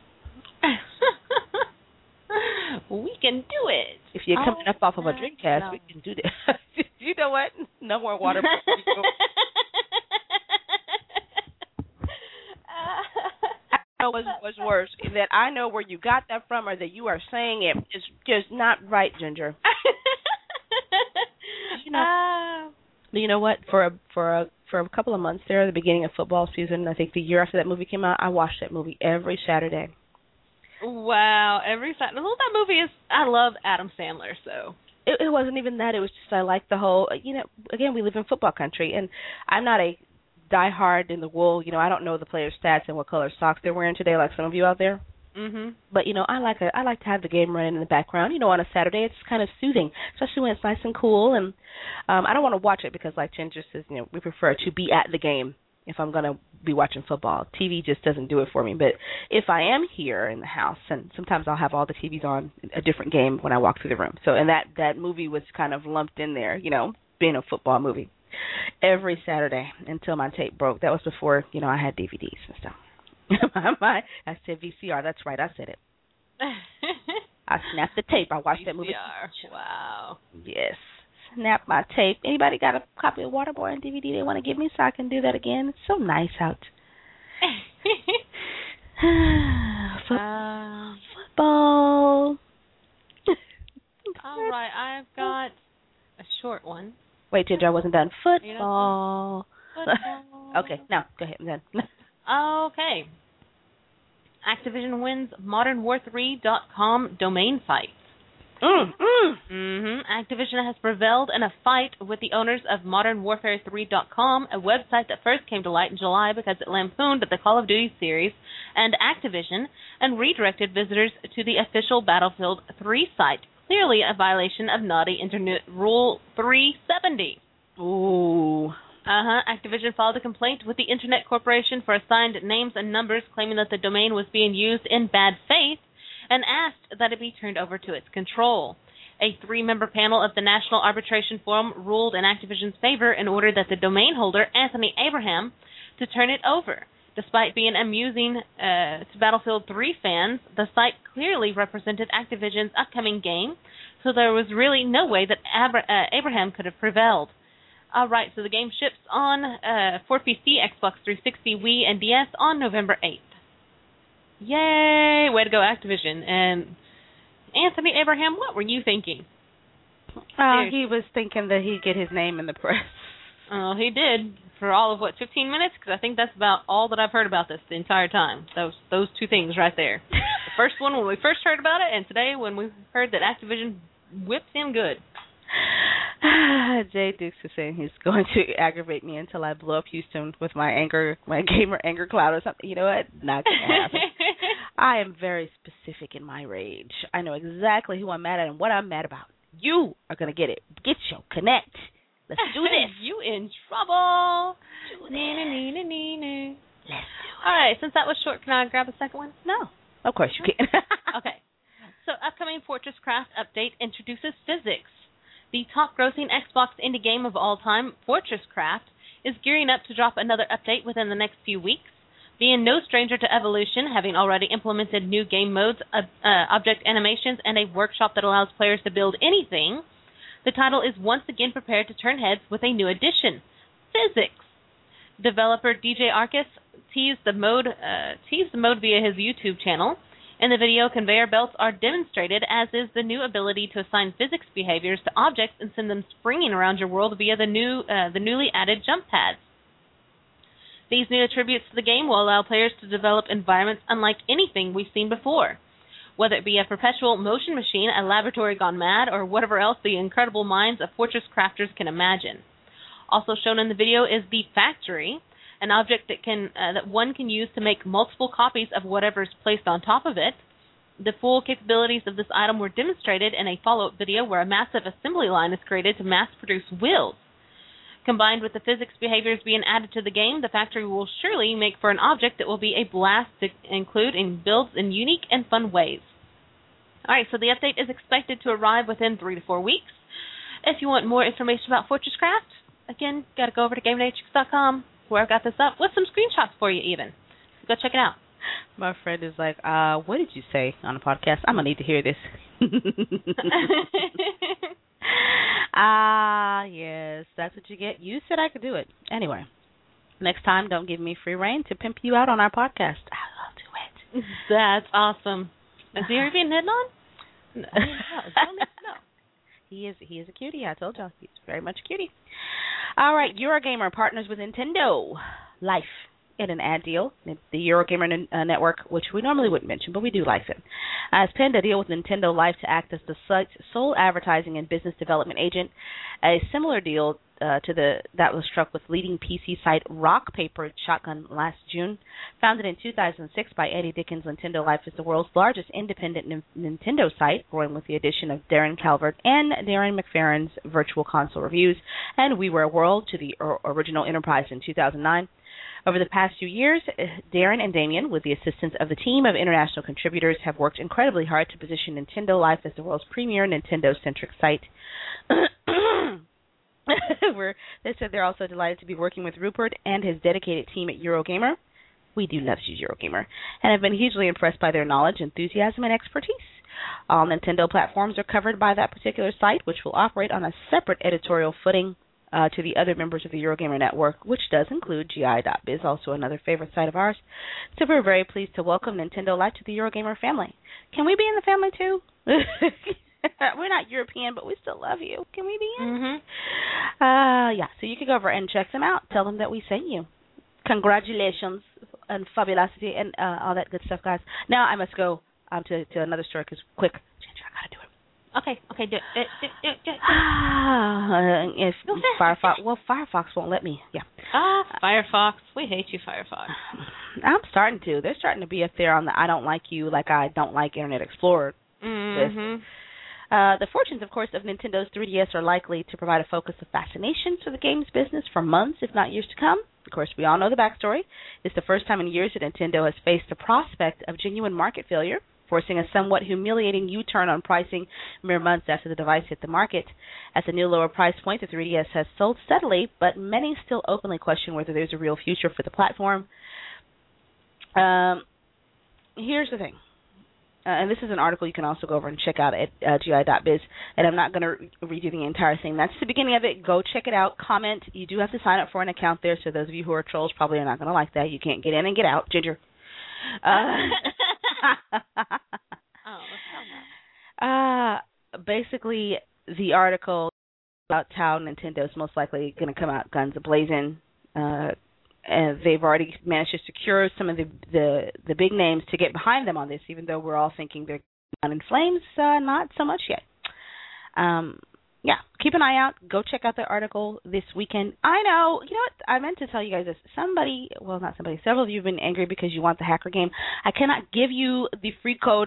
We can do it. If you're coming oh, up off of a Dreamcast, no. we can do that. You know what? No more water. I know what's, what's worse, that I know where you got that from, or that you are saying it is just not right, Ginger. You know, uh, you know what? For a for a for a couple of months there, at the beginning of football season, I think the year after that movie came out, I watched that movie every Saturday. wow, every Saturday. Well, that movie is. I love Adam Sandler, so. It, it wasn't even that. It was just I like the whole. You know, again, we live in football country, and I'm not a diehard in the wool. You know, I don't know the players' stats and what color socks they're wearing today, like some of you out there. Mhm. But you know, I like a, I like to have the game running in the background. You know, on a Saturday, it's kind of soothing, especially when it's nice and cool. And um, I don't want to watch it because, like Ginger says, you know, we prefer to be at the game if I'm going to be watching football. T V just doesn't do it for me. But if I am here in the house, and sometimes I'll have all the T Vs on, a different game when I walk through the room. So, and that, that movie was kind of lumped in there, you know, being a football movie. Every Saturday until my tape broke. That was before, you know, I had D V Ds and stuff. my, my, I said V C R. That's right. I said it. I snapped the tape. I watched V C R. That movie. Wow. Yes. Snap my tape. Anybody got a copy of Waterboy on D V D they want to give me so I can do that again? It's so nice out. Foot- uh, football. all right, I've got a short one. Wait, Ginger, I wasn't done. Football. Football. Okay, now go ahead. I'm done. Okay. Activision wins modern war three dot com domain site. Mm, mm. Mm-hmm. Activision has prevailed in a fight with the owners of modern warfare three dot com, a website that first came to light in July because it lampooned the Call of Duty series and Activision and redirected visitors to the official Battlefield three site, clearly a violation of naughty Internet Rule three seventy. Ooh. Uh-huh. Activision filed a complaint with the Internet Corporation for assigned names and numbers, claiming that the domain was being used in bad faith, and asked that it be turned over to its control. A three-member panel of the National Arbitration Forum ruled in Activision's favor and ordered that the domain holder, Anthony Abraham, to turn it over. Despite being amusing uh, to Battlefield three fans, the site clearly represented Activision's upcoming game, so there was really no way that Abra- uh, Abraham could have prevailed. All right, so the game ships on uh, for P C, Xbox three sixty, Wii, and D S on November eighth. Yay! Way to go, Activision. And Anthony Abraham, what were you thinking? Uh, he was thinking that he'd get his name in the press. Oh, he did for all of, what, fifteen minutes? Because I think that's about all that I've heard about this the entire time. Those those two things right there. The first one when we first heard about it, and today when we heard that Activision whips him good. Jay Dukes is saying he's going to aggravate me until I blow up Houston with my anger, my gamer anger cloud or something. You know what? Not going to happen. I am very specific in my rage. I know exactly who I'm mad at and what I'm mad about. You are going to get it. Get your connect. Let's do this. You in trouble. Do this. Nee, nee, nee, nee, nee. Let's do it. All right, since that was short, can I grab a second one? No. Of course you can. Okay. So upcoming Fortress Craft update introduces physics. The top-grossing Xbox indie game of all time, Fortress Craft, is gearing up to drop another update within the next few weeks. Being no stranger to evolution, having already implemented new game modes, uh, uh, object animations, and a workshop that allows players to build anything, the title is once again prepared to turn heads with a new addition, physics. Developer D J Arcus teased the mode, uh, teased the mode via his YouTube channel. In the video, conveyor belts are demonstrated, as is the new ability to assign physics behaviors to objects and send them springing around your world via the new, uh, the newly added jump pads. These new attributes to the game will allow players to develop environments unlike anything we've seen before. Whether it be a perpetual motion machine, a laboratory gone mad, or whatever else the incredible minds of Fortress crafters can imagine. Also shown in the video is the Factory, an object that can uh, that one can use to make multiple copies of whatever is placed on top of it. The full capabilities of this item were demonstrated in a follow-up video where a massive assembly line is created to mass-produce wheels. Combined with the physics behaviors being added to the game, the Factory will surely make for an object that will be a blast to include and builds in unique and fun ways. Alright, so the update is expected to arrive within three to four weeks. If you want more information about Fortress Craft, again, got to go over to GameNatrix dot com, where I've got this up, with some screenshots for you even. Go check it out. My friend is like, uh, what did you say on the podcast? I'm going to need to hear this. Ah, uh, yes, that's what you get. You said I could do it. Anyway, next time, don't give me free reign to pimp you out on our podcast. I'll do it. That's awesome. Is he already being hidden on? No. no. no. He is, he is a cutie. I told y'all. He's very much a cutie. All right, Eurogamer partners with Nintendo Life in an ad deal. The Eurogamer uh, network, which we normally wouldn't mention, but we do like it, has penned a deal with Nintendo Life to act as the site's sole advertising and business development agent. A similar deal uh, to the that was struck with leading P C site Rock Paper Shotgun last June. Founded in two thousand six by Eddie Dickens, Nintendo Life is the world's largest independent n- Nintendo site, growing with the addition of Darren Calvert and Darren McFerrin's Virtual Console Reviews and We Were a World to the or- original enterprise in two thousand nine. Over the past few years, Darren and Damien, with the assistance of the team of international contributors, have worked incredibly hard to position Nintendo Life as the world's premier Nintendo-centric site. Where they said they're also delighted to be working with Rupert and his dedicated team at Eurogamer. We do love you, Eurogamer, and have been hugely impressed by their knowledge, enthusiasm, and expertise. All Nintendo platforms are covered by that particular site, which will operate on a separate editorial footing uh, to the other members of the Eurogamer network, which does include G I dot biz, also another favorite site of ours. So we're very pleased to welcome Nintendo Life to the Eurogamer family. Can we be in the family too? We're not European, but we still love you. Can we be in? Mm-hmm. Uh, yeah, so you can go over and check them out. Tell them that we sent you. Congratulations and fabulosity and uh, all that good stuff, guys. Now I must go um, to, to another story because, quick, Ginger, I got to do it. Okay, okay, do it. Do it, do it, do it, do it. Uh, if Go Firefox, well, Firefox won't let me. Yeah. Ah, Firefox. We hate you, Firefox. I'm starting to. They're starting to be up there on the I don't like you like I don't like Internet Explorer list. Mm-hmm. Uh, the fortunes, of course, of Nintendo's three D S are likely to provide a focus of fascination for the games business for months, if not years to come. Of course, we all know the backstory. It's the first time in years that Nintendo has faced the prospect of genuine market failure, forcing a somewhat humiliating U-turn on pricing mere months after the device hit the market. At the new lower price point, the three D S has sold steadily, but many still openly question whether there's a real future for the platform. Um, here's the thing. Uh, and this is an article you can also go over and check out at uh, G I dot biz, and I'm not going to re- read you the entire thing. That's the beginning of it. Go check it out. Comment. You do have to sign up for an account there, so those of you who are trolls probably are not going to like that. You can't get in and get out. Ginger. Uh, oh, uh, basically, the article about how Nintendo is most likely going to come out guns a-blazing. Uh, And they've already managed to secure some of the, the the big names to get behind them on this, even though we're all thinking they're down in flames. Uh, not so much yet. Um, yeah, keep an eye out. Go check out the article this weekend. I know, you know what? I meant to tell you guys this. Somebody, well, not somebody, several of you have been angry because you want the hacker game. I cannot give you the free code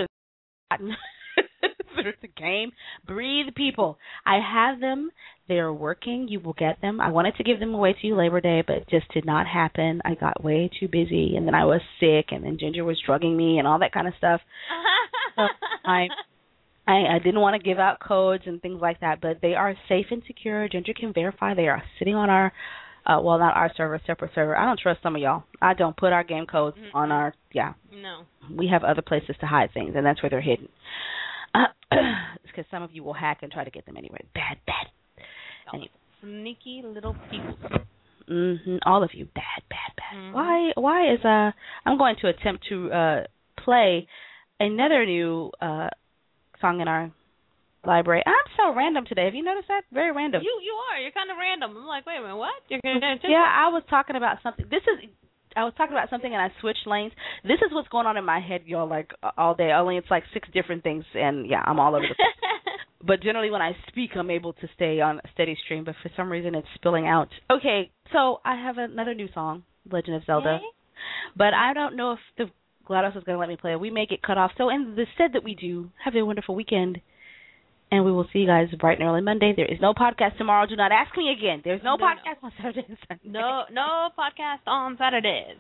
through the game. Breathe, people. I have them. They're working. You will get them. I wanted to give them away to you Labor Day, but it just did not happen. I got way too busy, and then I was sick, and then Ginger was drugging me and all that kind of stuff. So I, I I didn't want to give out codes and things like that, but they are safe and secure. Ginger can verify they are sitting on our, uh, well, not our server, separate server. I don't trust some of y'all. I don't put our game codes mm-hmm. on our, yeah. No. We have other places to hide things, and that's where they're hidden. Uh, it's because some of you will hack and try to get them anyway. Bad, bad. Anyway. Sneaky little people. Mm-hmm. All of you, bad, bad, bad. Mm-hmm. Why? Why is uh? I'm going to attempt to uh play another new uh song in our library. I'm so random today. Have you noticed that? Very random. You you are. You're kind of random. I'm like, wait a minute, what? You're gonna do Yeah, I was talking about something. This is. I was talking about something and I switched lanes. This is what's going on in my head, y'all, like all day. Only it's like six different things, and yeah, I'm all over the place. But generally when I speak, I'm able to stay on a steady stream, but for some reason it's spilling out. Okay, so I have another new song, Legend of Zelda. Hey. But I don't know if the GLaDOS is going to let me play it. We may get cut off. So instead that we do, have a wonderful weekend. And we will see you guys bright and early Monday. There is no podcast tomorrow. Do not ask me again. There's no, no podcast no. on Saturday and Sunday. No, no podcast on Saturdays.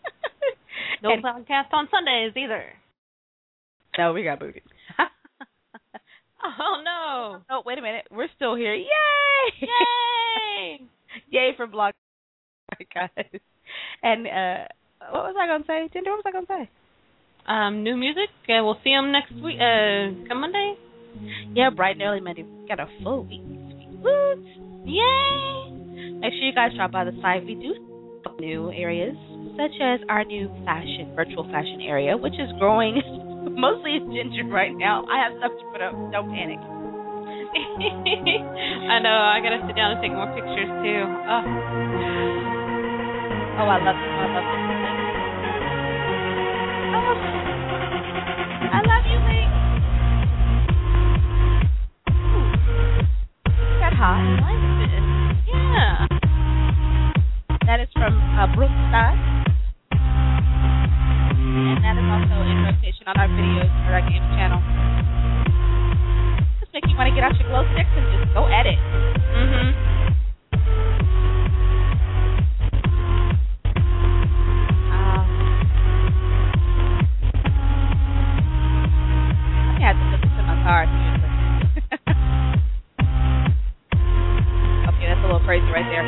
No and, podcast on Sundays either. No, we got booted. Oh, no. Oh, wait a minute. We're still here. Yay! Yay! Yay for Blog. Guys. And uh, what was I going to say? Ginger, what was I going to say? Um, new music. Uh, we'll see them next week. Uh, come Monday. Yeah, bright and early Monday. We got a full week. Woot! Yay! Make sure you guys drop by the site. We do new areas, such as our new fashion, virtual fashion area, which is growing mostly in Ginger right now. I have stuff to put up. Don't panic. I know. I got to sit down and take more pictures, too. Oh, oh I love it. I love it. Oh, I love you, Lee. Hot. I like this. Yeah. That is from uh, Brookstad. And that is also in rotation on our videos or our games channel. Just make you want to get out your glow sticks and just go at it. Mm-hmm. crazy right there.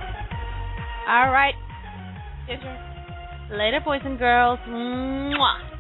All right. Later, boys and girls. Mwah.